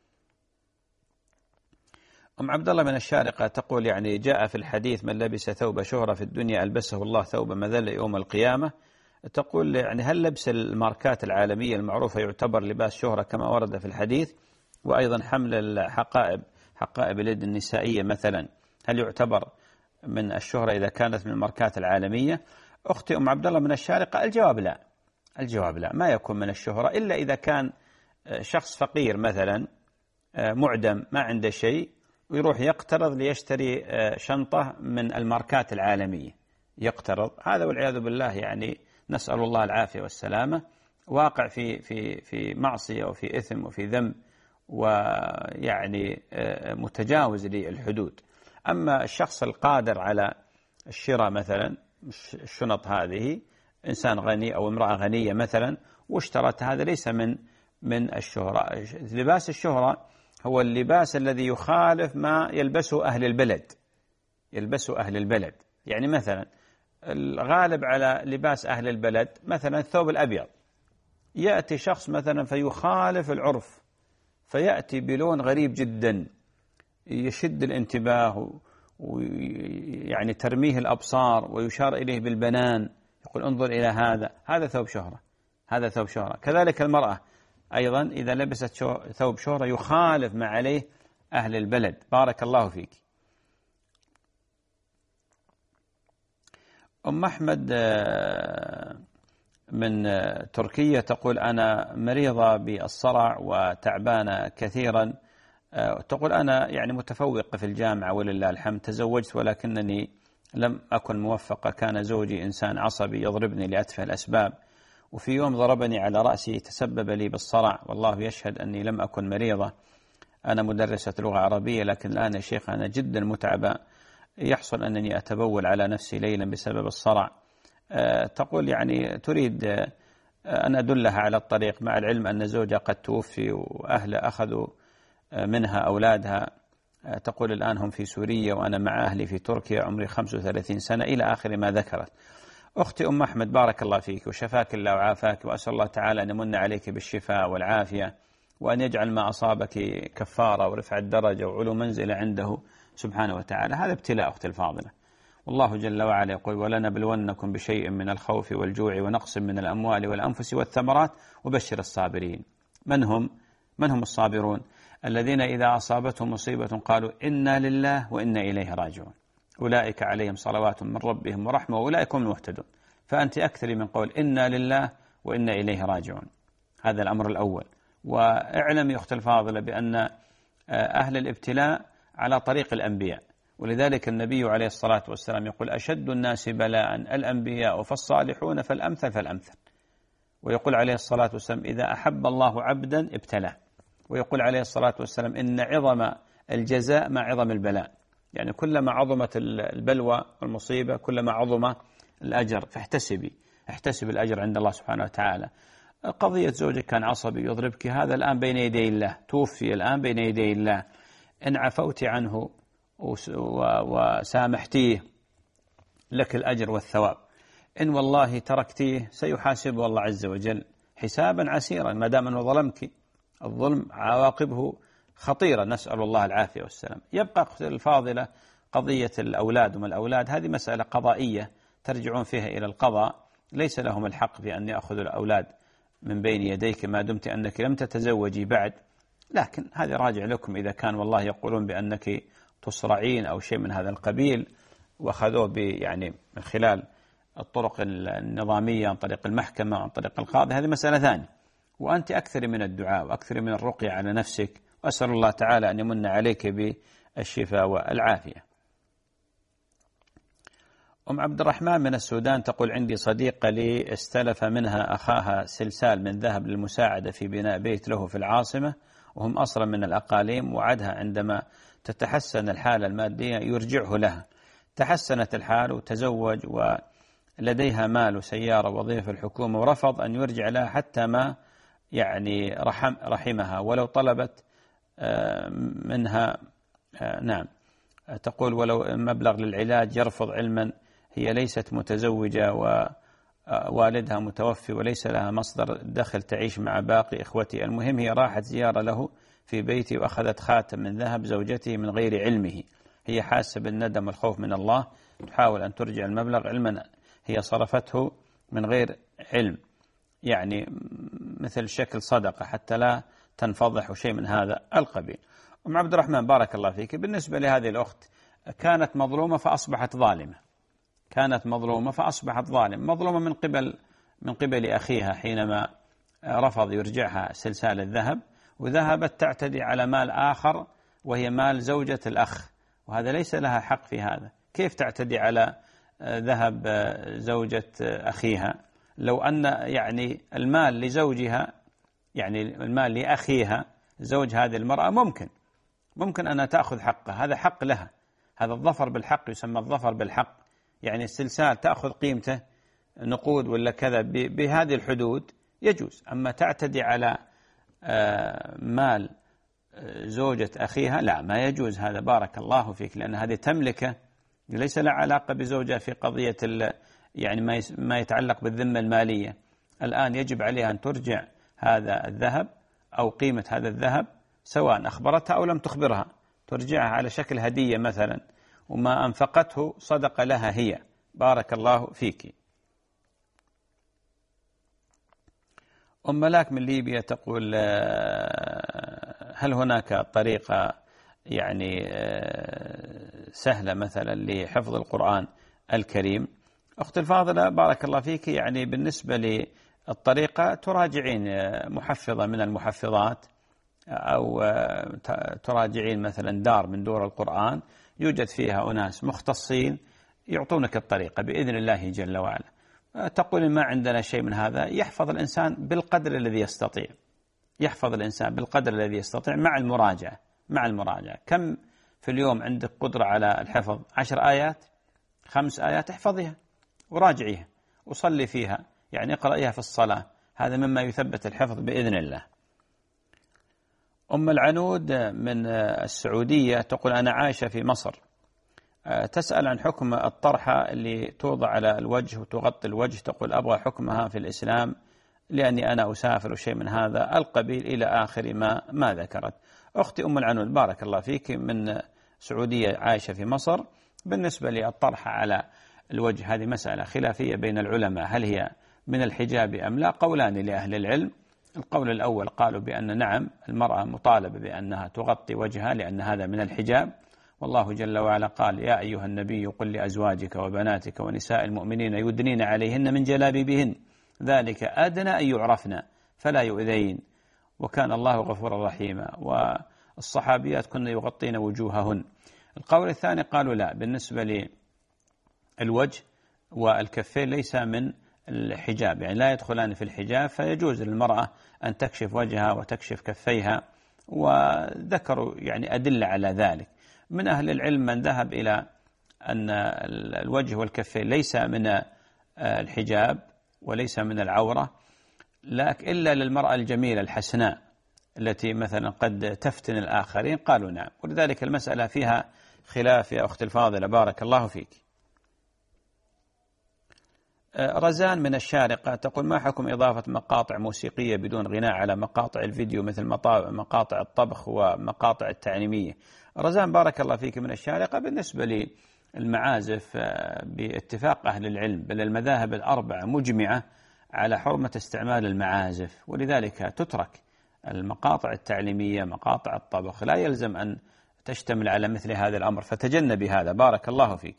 أم عبد الله من الشارقة تقول يعني جاء في الحديث من لبس ثوب شهرة في الدنيا ألبسه الله ثوب مذلة يوم القيامة. تقول يعني هل لبس الماركات العالمية المعروفة يعتبر لباس شهرة كما ورد في الحديث؟ وأيضا حمل حقائب اليد النسائية مثلا هل يعتبر من الشهرة إذا كانت من الماركات العالمية؟ أختي أم عبد الله من الشارقة الجواب لا، ما يكون من الشهرة إلا إذا كان شخص فقير مثلا معدم ما عنده شيء ويروح يقترض ليشتري شنطة من الماركات العالمية، يقترض هذا والعياذ بالله، يعني نسأل الله العافية والسلامة. واقع في معصية وفي إثم وفي ذنب، ويعني متجاوز للحدود. أما الشخص القادر على الشراء مثلا الشنط هذه، إنسان غني أو امرأة غنية مثلا واشترت، هذا ليس من الشهرة. لباس الشهرة هو اللباس الذي يخالف ما يلبسه أهل البلد، يلبسه أهل البلد. يعني مثلا الغالب على لباس أهل البلد مثلا الثوب الأبيض، يأتي شخص مثلا فيخالف العرف، فيأتي بلون غريب جدا يشد الانتباه ويعني ترميه الأبصار ويشار إليه بالبنان، يقول انظر إلى هذا ثوب شهرة، هذا ثوب شهرة. كذلك المرأة أيضا إذا لبست ثوب شهرة يخالف ما عليه أهل البلد. بارك الله فيك. أم أحمد من تركيا تقول أنا مريضة بالصرع وتعبانة كثيرا. تقول أنا يعني متفوقة في الجامعة ولله الحمد، تزوجت ولكنني لم أكن موفقة، كان زوجي إنسان عصبي يضربني لأتفه الأسباب، وفي يوم ضربني على رأسي تسبب لي بالصرع، والله يشهد أني لم أكن مريضة. أنا مدرسة لغة عربية، لكن الآن يا شيخ أنا جدا متعبة، يحصل أنني أتبول على نفسي ليلا بسبب الصرع. تقول يعني تريد أن أدلها على الطريق، مع العلم أن زوجها قد توفي وأهله أخذوا منها أولادها. تقول الآن هم في سوريا وأنا مع أهلي في تركيا، عمري 35 سنة إلى آخر ما ذكرت. أختي أم أحمد بارك الله فيك وشفاك الله وعافاك، وأسأل الله تعالى أن يمن عليك بالشفاء والعافية، وأن يجعل ما أصابك كفارة ورفع الدرجة وعلو منزلة عنده سبحانه وتعالى. هذا ابتلاء أختي الفاضلة، والله جل وعلا يقول ولنبلونكم بشيء من الخوف والجوع ونقص من الأموال والأنفس والثمرات وبشر الصابرين. من هم الصابرون؟ الذين إذا أصابتهم مصيبة قالوا إنا لله وإنا إليه راجعون، أولئك عليهم صلوات من ربهم ورحمة وأولئك هم المهتدون. فأنت أكثر من قول إنا لله وإنا إليه راجعون، هذا الأمر الأول. واعلم يا أختي الفاضلة بأن أهل الابتلاء على طريق الأنبياء، ولذلك النبي عليه الصلاة والسلام يقول أشد الناس بلاء الأنبياء فالصالحون فالأمثل فالأمثل. ويقول عليه الصلاة والسلام إذا أحب الله عبدا ابتلاه. ويقول عليه الصلاة والسلام إن عظم الجزاء مع عظم البلاء، يعني كلما عظمت البلوى والمصيبة كلما عظم الأجر، احتسب الأجر عند الله سبحانه وتعالى. قضية زوجك كان عصبي يضربك، هذا الآن بين يدي الله، توفي الآن بين يدي الله. إن عفوت عنه وسامحتيه لك الأجر والثواب، إن والله تركتيه سيحاسبه الله عز وجل حسابا عسيرا، ما دام أنه ظلمك. الظلم عواقبه خطيرة، نسأل الله العافية والسلام. يبقى الفاضلة قضية الأولاد وما الأولاد، هذه مسألة قضائية ترجعون فيها إلى القضاء، ليس لهم الحق بأن يأخذوا الأولاد من بين يديك ما دمت أنك لم تتزوجي بعد، لكن هذا راجع لكم إذا كان والله يقولون بأنك تصرعين أو شيء من هذا القبيل وأخذوه يعني من خلال الطرق النظامية عن طريق المحكمة وعن طريق القاضي، هذه مسألة ثانية. وأنت أكثر من الدعاء وأكثر من الرقية على نفسك، وأسأل الله تعالى أن يمن عليك بالشفاء والعافية. أم عبد الرحمن من السودان تقول عندي صديقة لي استلف منها أخاها سلسال من ذهب للمساعدة في بناء بيت له في العاصمة، وهم أصلا من الأقاليم، وعدها عندما تتحسن الحالة المادية يرجعه لها. تحسنت الحال وتزوج ولديها مال وسيارة ووظيفة في الحكومة، ورفض أن يرجع لها حتى ما يعني رحمها ولو طلبت منها. نعم، تقول ولو مبلغ للعلاج يرفض، علما هي ليست متزوجة ووالدها متوفي وليس لها مصدر دخل تعيش مع باقي إخوتي. المهم هي راحت زيارة له في بيتي وأخذت خاتم من ذهب زوجته من غير علمه، هي حاسة بالندم والخوف من الله، تحاول أن ترجع المبلغ، علما هي صرفته من غير علم، يعني مثل شكل صدقة حتى لا تنفضح وشيء من هذا القبيل. أم عبد الرحمن بارك الله فيك، بالنسبة لهذه الأخت كانت مظلومة فأصبحت ظالمة، كانت مظلومة فأصبحت مظلومة من قبل أخيها حينما رفض يرجعها سلسال الذهب، وذهبت تعتدي على مال آخر وهي مال زوجة الأخ، وهذا ليس لها حق في هذا. كيف تعتدي على ذهب زوجة أخيها؟ لو أن يعني المال لزوجها، يعني المال لأخيها زوج هذه المرأة، ممكن أن تأخذ حقه، هذا حق لها، هذا الظفر بالحق يسمى الظفر بالحق، يعني السلسال تأخذ قيمته نقود ولا كذا بهذه الحدود يجوز. أما تعتدي على مال زوجة أخيها لا، ما يجوز هذا، بارك الله فيك، لأن هذه تملكه، ليس لها علاقة بزوجها في قضية يعني ما يتعلق بالذمة المالية. الآن يجب عليها أن ترجع هذا الذهب أو قيمة هذا الذهب، سواء أخبرتها أو لم تخبرها، ترجعها على شكل هدية مثلا، وما أنفقته صدقة لها هي، بارك الله فيك. أم ملاك من ليبيا تقول هل هناك طريقة يعني سهلة مثلا لحفظ القرآن الكريم؟ أختي الفاضلة بارك الله فيك، يعني بالنسبة للطريقة تراجعين محفظة من المحفظات، أو تراجعين مثلا دار من دور القرآن يوجد فيها أناس مختصين يعطونك الطريقة بإذن الله جل وعلا. تقول ما عندنا شيء من هذا، يحفظ الإنسان بالقدر الذي يستطيع، يحفظ الإنسان بالقدر الذي يستطيع مع المراجعة. كم في اليوم عندك قدرة على الحفظ؟ 10 آيات، 5 آيات، احفظيها وراجعيها وصلي فيها، يعني اقرأيها في الصلاة، هذا مما يثبت الحفظ بإذن الله. أم العنود من السعودية تقول أنا عايشة في مصر، تسأل عن حكم الطرحة اللي توضع على الوجه وتغطي الوجه، تقول أبغى حكمها في الإسلام لأني أنا أسافر وشيء من هذا القبيل إلى آخر ما ذكرت. أختي أم العنود بارك الله فيك من سعودية عايشة في مصر، بالنسبة للطرحة على الوجه هذه مسألة خلافية بين العلماء، هل هي من الحجاب أم لا؟ قولان لأهل العلم. القول الأول قالوا بأن نعم، المرأة مطالبة بأنها تغطي وجهها لأن هذا من الحجاب، والله جل وعلا قال يا أيها النبي قل لأزواجك وبناتك ونساء المؤمنين يدنين عليهن من جلابيبهن ذلك أدنى أن يعرفن فلا يؤذين وكان الله غفورا رحيما، والصحابيات كن يغطين وجوههن. القول الثاني قالوا لا، بالنسبة للوجه والكفين ليس من الحجاب، يعني لا يدخلان في الحجاب، فيجوز للمرأة أن تكشف وجهها وتكشف كفيها، وذكروا يعني أدلة على ذلك. من أهل العلم من ذهب إلى أن الوجه والكفين ليس من الحجاب وليس من العورة، لكن إلا للمرأة الجميلة الحسناء التي مثلا قد تفتن الآخرين، قالوا نعم. ولذلك المسألة فيها خلاف يا أختي الفاضلة بارك الله فيك. رزان من الشارقة تقول ما حكم إضافة مقاطع موسيقية بدون غناء على مقاطع الفيديو مثل مقاطع الطبخ ومقاطع التعليمية؟ رزان بارك الله فيك من الشارقة، بالنسبة للمعازف باتفاق أهل العلم بل المذاهب الأربعة مجمعة على حرمة استعمال المعازف، ولذلك تترك المقاطع التعليمية، مقاطع الطبخ لا يلزم أن تشتمل على مثل هذا الأمر، فتجنبي هذا بارك الله فيك.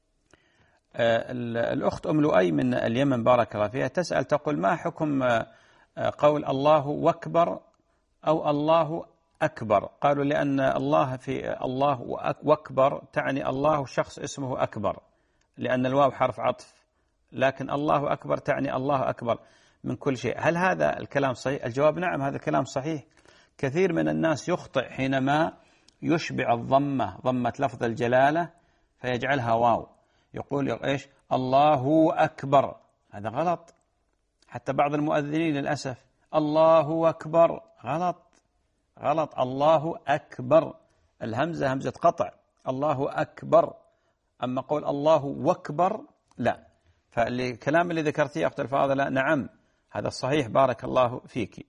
الأخت أم لؤي من اليمن بارك الله فيها تسأل تقول ما حكم قول الله أكبر أو الله أكبر؟ قالوا لأن الله في الله وأكبر تعني الله شخص اسمه أكبر، لأن الواو حرف عطف، لكن الله أكبر تعني الله أكبر من كل شيء. هل هذا الكلام صحيح؟ الجواب نعم، هذا الكلام صحيح. كثير من الناس يخطئ حينما يشبع الضمة، ضمة لفظ الجلالة، فيجعلها واو، يقول إيش الله أكبر، هذا غلط. حتى بعض المؤذنين للأسف الله أكبر، غلط، الله أكبر، الهمزة همزة قطع، الله أكبر. أما قول الله أكبر لا. فالكلام اللي ذكرتيه أخت الفاضلة نعم هذا الصحيح بارك الله فيك.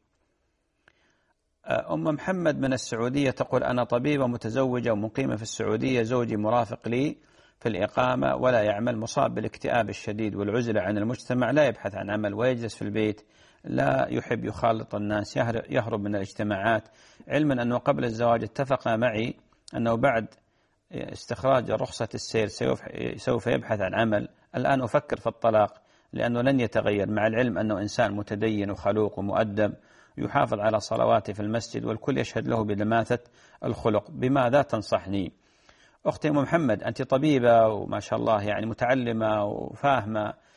أم محمد من السعودية تقول أنا طبيبة متزوجة ومقيمة في السعودية، زوجي مرافق لي في الإقامة ولا يعمل، مصاب بالاكتئاب الشديد والعزلة عن المجتمع، لا يبحث عن عمل ويجلس في البيت، لا يحب يخالط الناس، يهرب من الاجتماعات، علما أنه قبل الزواج اتفق معي أنه بعد استخراج رخصة السير سوف يبحث عن عمل. الآن أفكر في الطلاق لأنه لن يتغير، مع العلم أنه إنسان متدين وخلوق ومؤدب يحافظ على صلواته في المسجد والكل يشهد له بدماثة الخلق، بماذا تنصحني؟ أختي أم محمد أنت طبيبة وما شاء الله يعني متعلمة وفاهمة،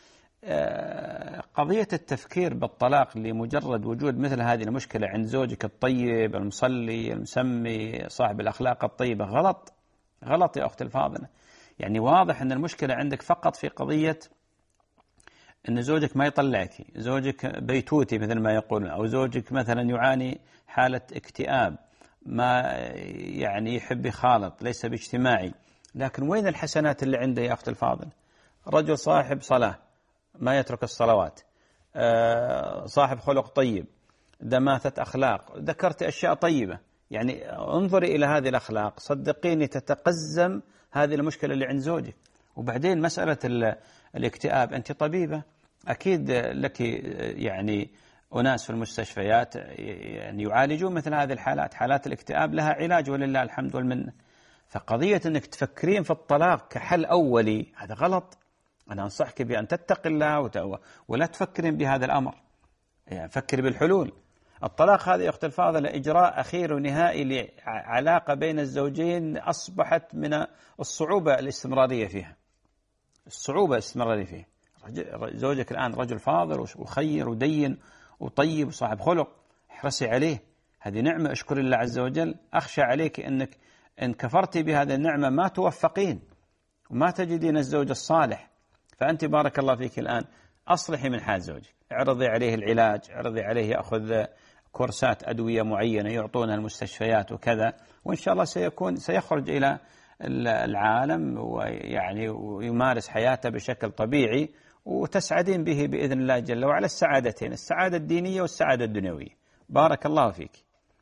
قضية التفكير بالطلاق لمجرد وجود مثل هذه المشكلة عند زوجك الطيب المصلي المسمي صاحب الأخلاق الطيبة غلط. غلط يا أختي الفاضلة. يعني واضح أن المشكلة عندك فقط في قضية أن زوجك ما يطلعك، زوجك بيتوتي مثل ما يقولون، أو زوجك مثلا يعاني حالة اكتئاب، ما يعني يحب يخالط، ليس باجتماعي. لكن وين الحسنات اللي عنده يا أختي الفاضلة؟ رجل صاحب صلاة ما يترك الصلوات، صاحب خلق طيب، دماثة أخلاق، ذكرت أشياء طيبة. يعني انظري إلى هذه الأخلاق، صدقيني تتقزم هذه المشكلة اللي عند زوجك. وبعدين مسألة الاكتئاب، أنت طبيبة أكيد لك يعني أناس في المستشفيات يعني يعالجون مثل هذه الحالات، حالات الاكتئاب لها علاج ولله الحمد والمنة. فقضية أنك تفكرين في الطلاق كحل أولي هذا غلط. أنا أنصحك بأن تتقي الله ولا تفكرين بهذا الأمر، يعني فكري بالحلول. الطلاق هذه يا أختي الفاضلة إجراء أخير ونهائي لعلاقة بين الزوجين أصبحت من الصعوبة الاستمرارية فيها. الصعوبة الاستمرارية فيها. زوجك الآن رجل فاضل وخير ودين وطيب وصاحب خلق، احرصي عليه، هذه نعمة اشكر الله عز وجل. أخشى عليك أنك إن كفرتي بهذه النعمة ما توفقين وما تجدين الزوج الصالح. فأنت بارك الله فيك الآن أصلحي من حال زوجك، اعرضي عليه العلاج، اعرضي عليه يأخذ كورسات أدوية معينة يعطونها المستشفيات وكذا، وإن شاء الله سيخرج إلى العالم ويعني ويمارس حياته بشكل طبيعي، وتسعدين به بإذن الله جل وعلا السعادتين، السعادة الدينية والسعادة الدنيوية. بارك الله فيك.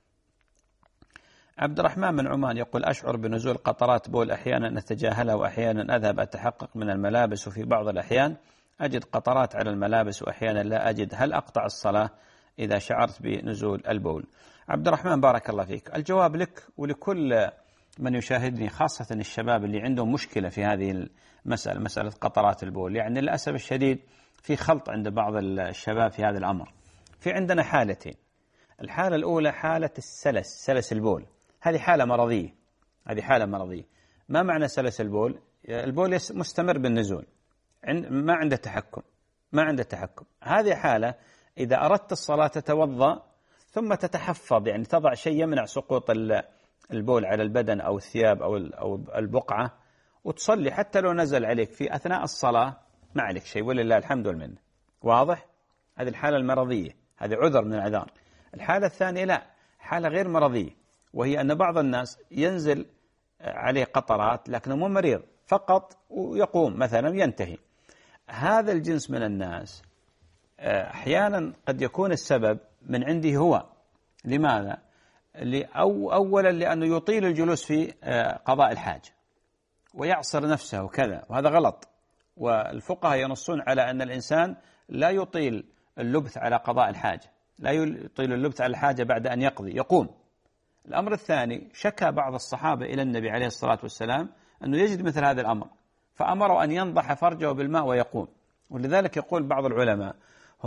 عبد الرحمن من عمان يقول: أشعر بنزول قطرات بول أحيانا أتجاهلها وأحيانا أذهب أتحقق من الملابس، وفي بعض الأحيان أجد قطرات على الملابس وأحيانا لا أجد، هل أقطع الصلاة إذا شعرت بنزول البول؟ عبد الرحمن بارك الله فيك. الجواب لك ولكل من يشاهدني، خاصة الشباب اللي عندهم مشكلة في هذه المسألة، مسألة قطرات البول. يعني للأسف الشديد في خلط عند بعض الشباب في هذا الأمر. في عندنا حالتين. الحالة الأولى حالة سلس البول، هذه حالة مرضية. هذه حالة مرضية. ما معنى سلس البول؟ البول مستمر بالنزول، ما عنده تحكم، ما عنده تحكم. هذه حالة إذا أردت الصلاة تتوضأ ثم تتحفظ، يعني تضع شيء يمنع سقوط البول على البدن أو الثياب أو البقعة، وتصلي حتى لو نزل عليك في أثناء الصلاة ما عليك شيء ولله الحمد والمنة. واضح؟ هذه الحالة المرضية، هذه عذر من الأعذار. الحالة الثانية لا، حالة غير مرضية، وهي أن بعض الناس ينزل عليه قطرات لكنه مو مريض فقط ويقوم مثلا ينتهي. هذا الجنس من الناس أحيانا قد يكون السبب من عنده هو. لماذا؟ أولا لأنه يطيل الجلوس في قضاء الحاجة ويعصر نفسه وكذا، وهذا غلط. والفقهاء ينصون على أن الإنسان لا يطيل اللبث على قضاء الحاجة، لا يطيل اللبث على الحاجة بعد أن يقضي، يقوم. الأمر الثاني، شكى بعض الصحابة إلى النبي عليه الصلاة والسلام أنه يجد مثل هذا الأمر، فأمروا أن ينضح فرجه بالماء ويقوم. ولذلك يقول بعض العلماء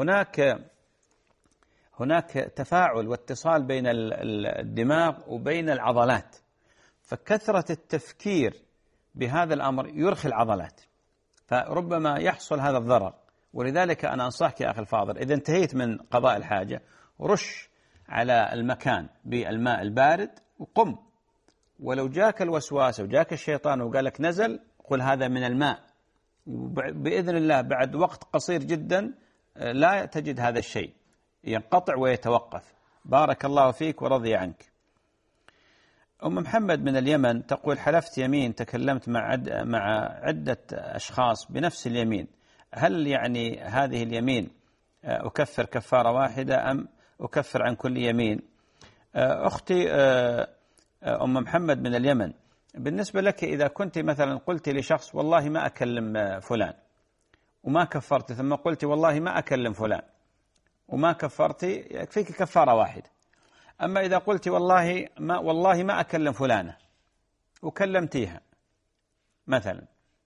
هناك تفاعل واتصال بين الدماغ وبين العضلات، فكثرة التفكير بهذا الأمر يرخي العضلات، فربما يحصل هذا الضرر. ولذلك أنا أنصحك يا أخي الفاضل، إذا انتهيت من قضاء الحاجة رش على المكان بالماء البارد وقم. ولو جاك الوسواس وجاك الشيطان وقال لك نزل، قل هذا من الماء، بإذن الله بعد وقت قصير جدا لا تجد هذا الشيء، ينقطع ويتوقف. بارك الله فيك ورضي عنك. أم محمد من اليمن تقول: حلفت يمين تكلمت مع عدة أشخاص بنفس اليمين، هل يعني هذه اليمين أكفر كفارة واحدة أم أكفر عن كل يمين؟ أختي أم محمد من اليمن، بالنسبة لك إذا كنت مثلا قلت لشخص والله ما أكلم فلان وما كفرت، ثم قلت والله ما أكلم فلان وما كفرت، يكفيك كفارة واحدة. أما إذا قلت والله ما أكلم فلانة وكلمتيها مثلا،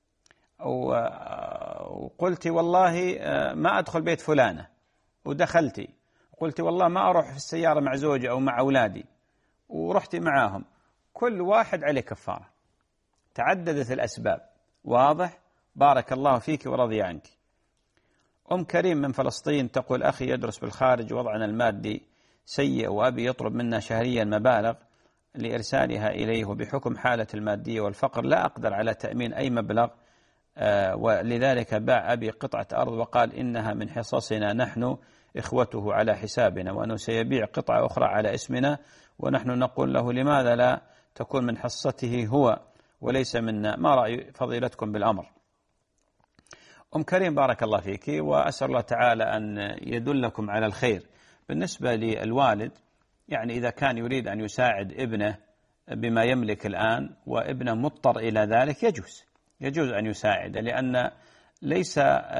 وقلت والله ما أدخل بيت فلانة ودخلتي، قلت والله ما أروح في السيارة مع زوجي أو مع أولادي ورحت معاهم، كل واحد عليه كفارة، تعددت الأسباب. واضح؟ بارك الله فيك ورضي عنك. أم كريم من فلسطين تقول: أخي يدرس بالخارج، وضعنا المادي سيء، وأبي يطلب منا شهريا مبالغ لإرسالها إليه، وبحكم حالة المادية والفقر لا أقدر على تأمين أي مبلغ، ولذلك باع أبي قطعة أرض وقال إنها من حصصنا نحن إخوته على حسابنا، وأنه سيبيع قطعة أخرى على اسمنا، ونحن نقول له: لماذا لا تكون من حصته هو وليس منا؟ ما رأي فضيلتكم بالأمر؟ أم كريم بارك الله فيك، وأسأل الله تعالى أن يدلكم على الخير. بالنسبة للوالد، يعني إذا كان يريد أن يساعد ابنه بما يملك الآن وابنه مضطر إلى ذلك، يجوز أن يساعد، لأن ليس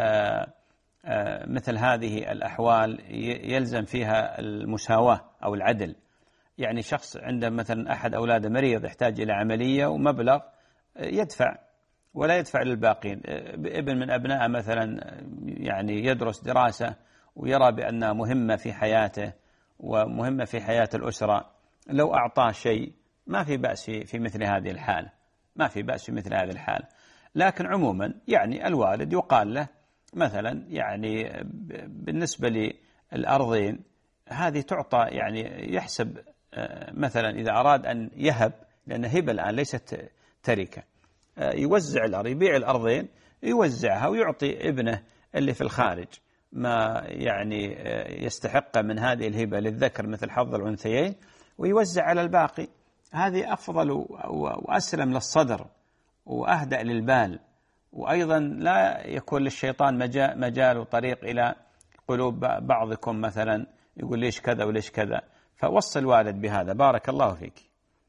مثل هذه الأحوال يلزم فيها المساواة أو العدل. يعني شخص عنده مثلا أحد أولاده مريض يحتاج إلى عملية ومبلغ يدفع ولا يدفع للباقين. ابن من أبنائه مثلا يعني يدرس دراسة ويرى بأنها مهمة في حياته ومهمة في حياة الأسرة، لو أعطاه شيء ما في بأس في مثل هذه الحالة، ما في بأس في مثل هذه الحالة. لكن عموما يعني الوالد يقال له مثلا، يعني بالنسبة للأرضين هذه تعطى، يعني يحسب مثلا إذا أراد أن يهب، لأن هبة الآن ليست تركة، يوزع الأرض، يبيع الأرضين يوزعها ويعطي ابنه اللي في الخارج ما يعني يستحق من هذه الهبة، للذكر مثل حظ الأنثيين، ويوزع على الباقي. هذه أفضل وأسلم للصدر وأهدأ للبال، وأيضا لا يكون للشيطان مجال وطريق إلى قلوب بعضكم مثلا يقول ليش كذا وليش كذا. فوصل الوالد بهذا. بارك الله فيك.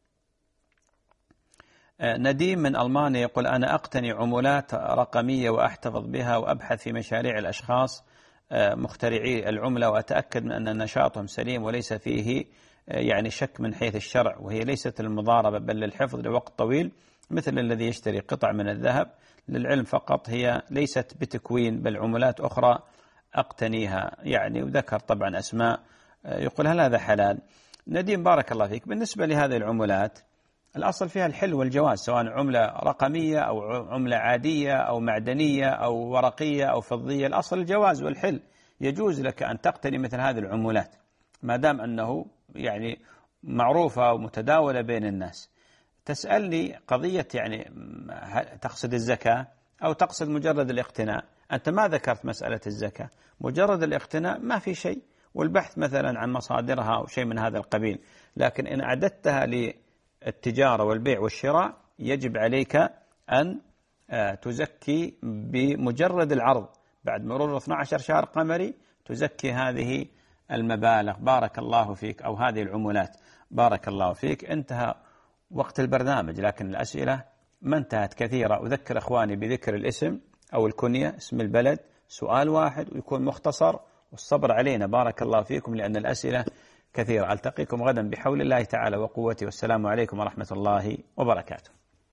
نديم من ألمانيا يقول: أنا أقتني عملات رقمية وأحتفظ بها وأبحث في مشاريع الأشخاص مخترعي العملة، وأتأكد من أن نشاطهم سليم وليس فيه يعني شك من حيث الشرع، وهي ليست المضاربة بل للحفظ لوقت طويل، مثل الذي يشتري قطع من الذهب للعلم فقط. هي ليست بتكوين بل عملات أخرى أقتنيها، يعني وذكر طبعا أسماء. يقول: هل هذا حلال؟ نديم بارك الله فيك، بالنسبة لهذه العملات الأصل فيها الحل والجواز، سواء عملة رقمية أو عملة عادية أو معدنية أو ورقية أو فضية، الأصل الجواز والحل. يجوز لك أن تقتني مثل هذه العملات ما دام أنه يعني معروفة ومتداولة بين الناس. تسألني قضية يعني تقصد الزكاة أو تقصد مجرد الاقتناء؟ أنت ما ذكرت مسألة الزكاة، مجرد الاقتناء ما في شيء، والبحث مثلا عن مصادرها أو شيء من هذا القبيل. لكن إن أعددتها للتجارة والبيع والشراء يجب عليك أن تزكي بمجرد العرض بعد مرور 12 شهر قمري، تزكي هذه المبالغ. بارك الله فيك، أو هذه العملات. بارك الله فيك. انتهى وقت البرنامج، لكن الأسئلة ما انتهت كثيرة. أذكر أخواني بذكر الاسم أو الكنية، اسم البلد، سؤال واحد ويكون مختصر، والصبر علينا. بارك الله فيكم لأن الأسئلة كثيرة. ألتقيكم غدا بحول الله تعالى وقوته، والسلام عليكم ورحمة الله وبركاته.